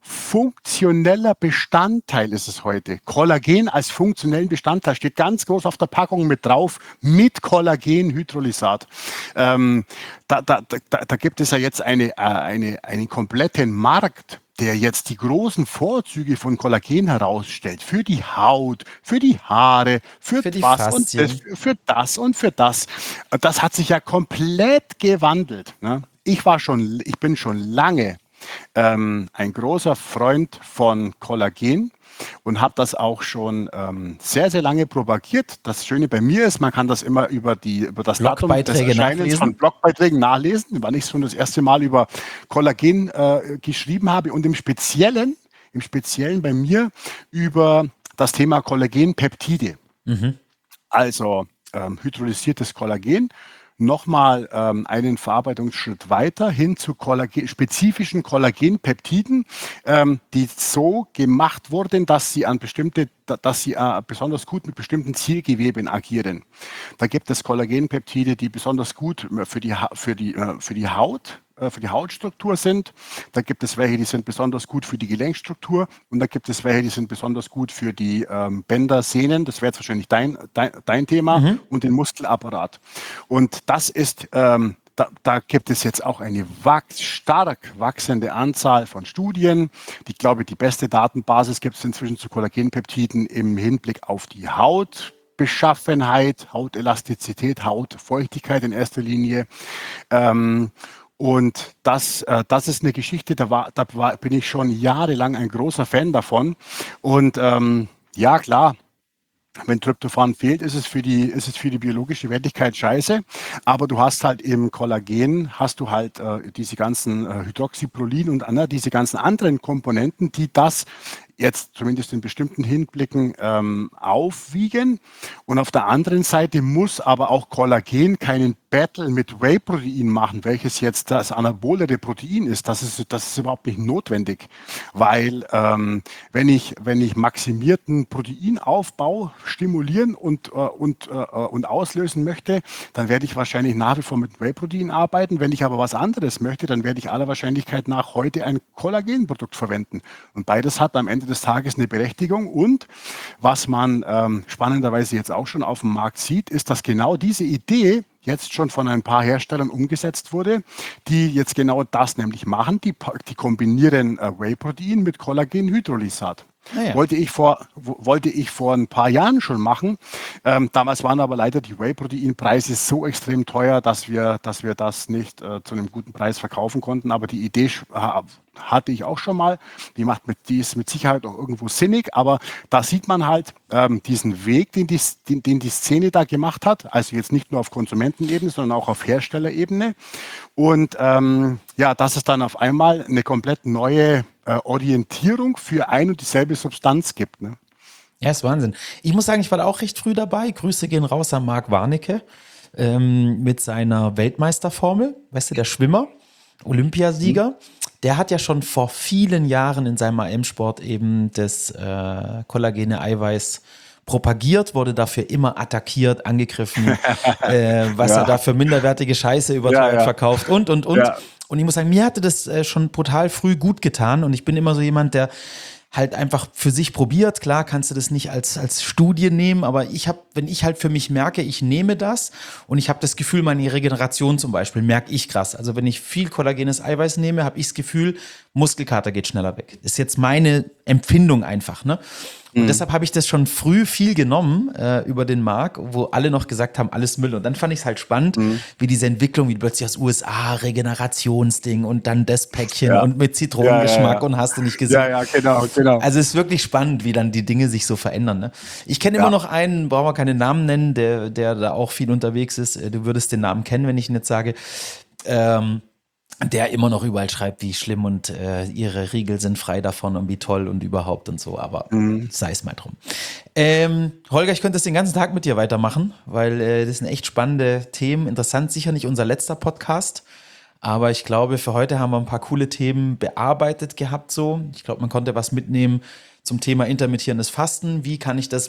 funktioneller Bestandteil ist es heute. Kollagen als funktionellen Bestandteil steht ganz groß auf der Packung mit drauf, mit Kollagenhydrolysat. Ähm, da, da, da, da gibt es ja jetzt eine, äh, eine, einen kompletten Markt, der jetzt die großen Vorzüge von Kollagen herausstellt. Für die Haut, für die Haare, für, Für die was und das, Faszien. für das und für das. Das hat sich ja komplett gewandelt. Ne? Ich war schon, ich bin schon lange ähm, ein großer Freund von Kollagen und habe das auch schon ähm, sehr, sehr lange propagiert. Das Schöne bei mir ist, man kann das immer über, die, über das Datum des Blogbeiträge Erscheinens nachlesen. von Blogbeiträgen nachlesen, wann ich schon das erste Mal über Kollagen äh, geschrieben habe und im Speziellen, im Speziellen bei mir über das Thema Kollagenpeptide. Mhm. Also ähm, hydrolysiertes Kollagen, nochmal ähm, einen Verarbeitungsschritt weiter hin zu Kollagen, spezifischen Kollagenpeptiden, ähm, die so gemacht wurden, dass sie an bestimmte, dass sie äh, besonders gut mit bestimmten Zielgeweben agieren. Da gibt es Kollagenpeptide, die besonders gut für die, für die, äh, für die Haut für die Hautstruktur sind. Da gibt es welche, die sind besonders gut für die Gelenkstruktur und da gibt es welche, die sind besonders gut für die ähm, Bänder, Sehnen, das wäre jetzt wahrscheinlich dein, dein, dein Thema, Mhm. und den Muskelapparat. Und das ist, ähm, da, da gibt es jetzt auch eine wach, stark wachsende Anzahl von Studien. Ich glaube, die beste Datenbasis gibt es inzwischen zu Kollagenpeptiden im Hinblick auf die Haut. Beschaffenheit, Hautelastizität, Hautfeuchtigkeit in erster Linie. Ähm, Und das, äh, das ist eine Geschichte, da, war, da war, bin ich schon jahrelang ein großer Fan davon. Und ähm, ja, klar, wenn Tryptophan fehlt, ist es für die, ist es für die biologische Wertigkeit scheiße. Aber du hast halt im Kollagen, hast du halt äh, diese ganzen äh, Hydroxyprolin und andere, diese ganzen anderen Komponenten, die das jetzt zumindest in bestimmten Hinblicken ähm, aufwiegen. Und auf der anderen Seite muss aber auch Kollagen keinen Battle mit Whey-Protein machen, welches jetzt das anabolere Protein ist. Das ist, das ist überhaupt nicht notwendig, weil ähm, wenn ich, wenn ich maximierten Proteinaufbau stimulieren und, äh, und, äh, und auslösen möchte, dann werde ich wahrscheinlich nach wie vor mit Whey-Protein arbeiten. Wenn ich aber was anderes möchte, dann werde ich aller Wahrscheinlichkeit nach heute ein Kollagenprodukt verwenden. Und beides hat am Ende des Tages eine Berechtigung. Und was man ähm, spannenderweise jetzt auch schon auf dem Markt sieht, ist, dass genau diese Idee jetzt schon von ein paar Herstellern umgesetzt wurde, die jetzt genau das nämlich machen. Die, die kombinieren äh, Whey-Protein mit Kollagenhydrolysat. Naja. Wollte ich vor, wollte ich vor ein paar Jahren schon machen. Ähm, damals waren aber leider die Whey-Protein-Preise so extrem teuer, dass wir, dass wir das nicht äh, zu einem guten Preis verkaufen konnten. Aber die Idee äh, hatte ich auch schon mal. Die, macht mit, die ist mit Sicherheit auch irgendwo sinnig. Aber da sieht man halt ähm, diesen Weg, den die, den, den die Szene da gemacht hat. Also jetzt nicht nur auf Konsumentenebene, sondern auch auf Herstellerebene. Und ähm, ja, dass es dann auf einmal eine komplett neue äh, Orientierung für ein und dieselbe Substanz gibt. Ne? Ja, ist Wahnsinn. Ich muss sagen, ich war da auch recht früh dabei. Grüße gehen raus an Marc Warnecke ähm, mit seiner Weltmeisterformel. Weißt du, der Schwimmer, Olympiasieger. Mhm. Der hat ja schon vor vielen Jahren in seinem A M-Sport eben das äh, kollagene Eiweiß propagiert, wurde dafür immer attackiert, angegriffen, äh, was ja. er da für minderwertige Scheiße überteuert ja, ja. verkauft und, und, und. Ja. Und ich muss sagen, mir hatte das äh, schon brutal früh gut getan und ich bin immer so jemand, der halt einfach für sich probiert. Klar kannst du das nicht als, als Studie nehmen, aber ich habe, wenn ich halt für mich merke, ich nehme das und ich habe das Gefühl, meine Regeneration zum Beispiel merke ich krass. Also wenn ich viel kollagenes Eiweiß nehme, habe ich das Gefühl, Muskelkater geht schneller weg. Ist jetzt meine Empfindung einfach, ne? Und mhm. deshalb habe ich das schon früh viel genommen äh, über den Markt, wo alle noch gesagt haben, alles Müll. Und dann fand ich es halt spannend, mhm. wie diese Entwicklung, wie plötzlich aus U S A, Regenerationsding und dann das Päckchen ja. und mit Zitronengeschmack ja, ja, ja. und hast du nicht gesehen. Ja, ja, genau, genau. Also es ist wirklich spannend, wie dann die Dinge sich so verändern. Ne? Ich kenne ja. immer noch einen, brauchen wir keinen Namen nennen, der, der da auch viel unterwegs ist. Du würdest den Namen kennen, wenn ich ihn jetzt sage. Ähm, der immer noch überall schreibt, wie schlimm und äh, ihre Riegel sind frei davon und wie toll und überhaupt und so, aber mhm. sei es mal drum. Ähm, Holger, ich könnte das den ganzen Tag mit dir weitermachen, weil äh, das sind echt spannende Themen, interessant, sicher nicht unser letzter Podcast, aber ich glaube, für heute haben wir ein paar coole Themen bearbeitet gehabt so. Ich glaube, man konnte was mitnehmen zum Thema intermittierendes Fasten. Wie kann ich das mit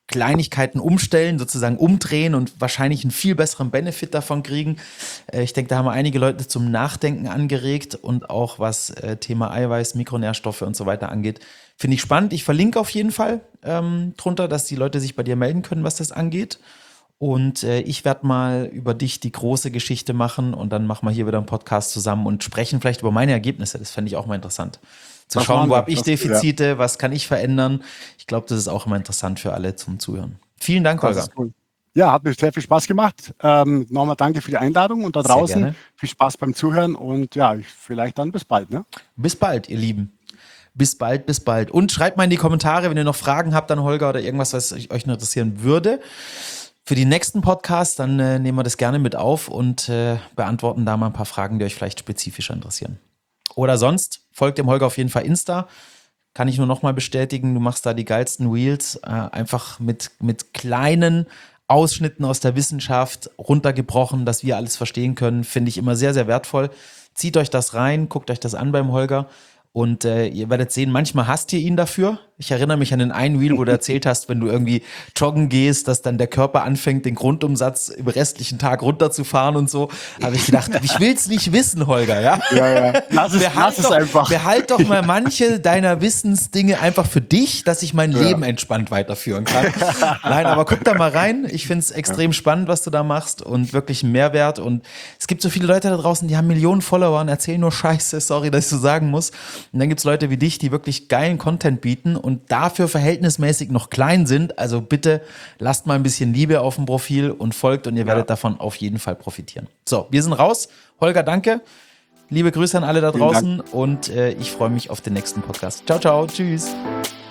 Kleinigkeiten umstellen, sozusagen umdrehen und wahrscheinlich einen viel besseren Benefit davon kriegen. Äh, ich denke, da haben wir einige Leute zum Nachdenken angeregt und auch was äh, Thema Eiweiß, Mikronährstoffe und so weiter angeht. Finde ich spannend. Ich verlinke auf jeden Fall ähm, drunter, dass die Leute sich bei dir melden können, was das angeht. Und äh, ich werde mal über dich die große Geschichte machen und dann machen wir hier wieder einen Podcast zusammen und sprechen vielleicht über meine Ergebnisse. Das fände ich auch mal interessant. Zu Was schauen, wo wir? habe ich Das- Defizite, ja. was kann ich verändern. Ich glaube, das ist auch immer interessant für alle zum Zuhören. Vielen Dank, Das Holger. ist cool. Ja, hat mir sehr viel Spaß gemacht. Ähm, nochmal danke für die Einladung und da Sehr draußen gerne. viel Spaß beim Zuhören und ja, ich- vielleicht dann bis bald. Ne? Bis bald, ihr Lieben. Bis bald, bis bald. Und schreibt mal in die Kommentare, wenn ihr noch Fragen habt an Holger oder irgendwas, was euch noch interessieren würde. Für die nächsten Podcasts, dann äh, nehmen wir das gerne mit auf und äh, beantworten da mal ein paar Fragen, die euch vielleicht spezifischer interessieren. Oder sonst folgt dem Holger auf jeden Fall Insta. Kann ich nur nochmal bestätigen, du machst da die geilsten Reels, äh, einfach mit, mit kleinen Ausschnitten aus der Wissenschaft runtergebrochen, dass wir alles verstehen können, finde ich immer sehr, sehr wertvoll. Zieht euch das rein, guckt euch das an beim Holger und äh, ihr werdet sehen, manchmal hasst ihr ihn dafür. Ich erinnere mich an den einen Reel, wo du erzählt hast, wenn du irgendwie joggen gehst, dass dann der Körper anfängt, den Grundumsatz im restlichen Tag runterzufahren und so. Habe ich gedacht, ich will's nicht wissen, Holger, ja? Ja, ja. Lass es, Behalt lass es doch, einfach. behalt doch mal manche deiner Wissensdinge einfach für dich, dass ich mein Leben entspannt weiterführen kann. Nein, aber guck da mal rein. Ich finde es extrem spannend, was du da machst und wirklich ein Mehrwert. Und es gibt so viele Leute da draußen, die haben Millionen Follower und erzählen nur Scheiße, sorry, dass ich so sagen muss. Und dann gibt's Leute wie dich, die wirklich geilen Content bieten und dafür verhältnismäßig noch klein sind. Also bitte lasst mal ein bisschen Liebe auf dem Profil und folgt und ihr werdet davon auf jeden Fall profitieren. So, wir sind raus. Holger, danke. Liebe Grüße an alle da Vielen draußen und äh, ich freue mich auf den nächsten Podcast. Ciao, ciao. Tschüss.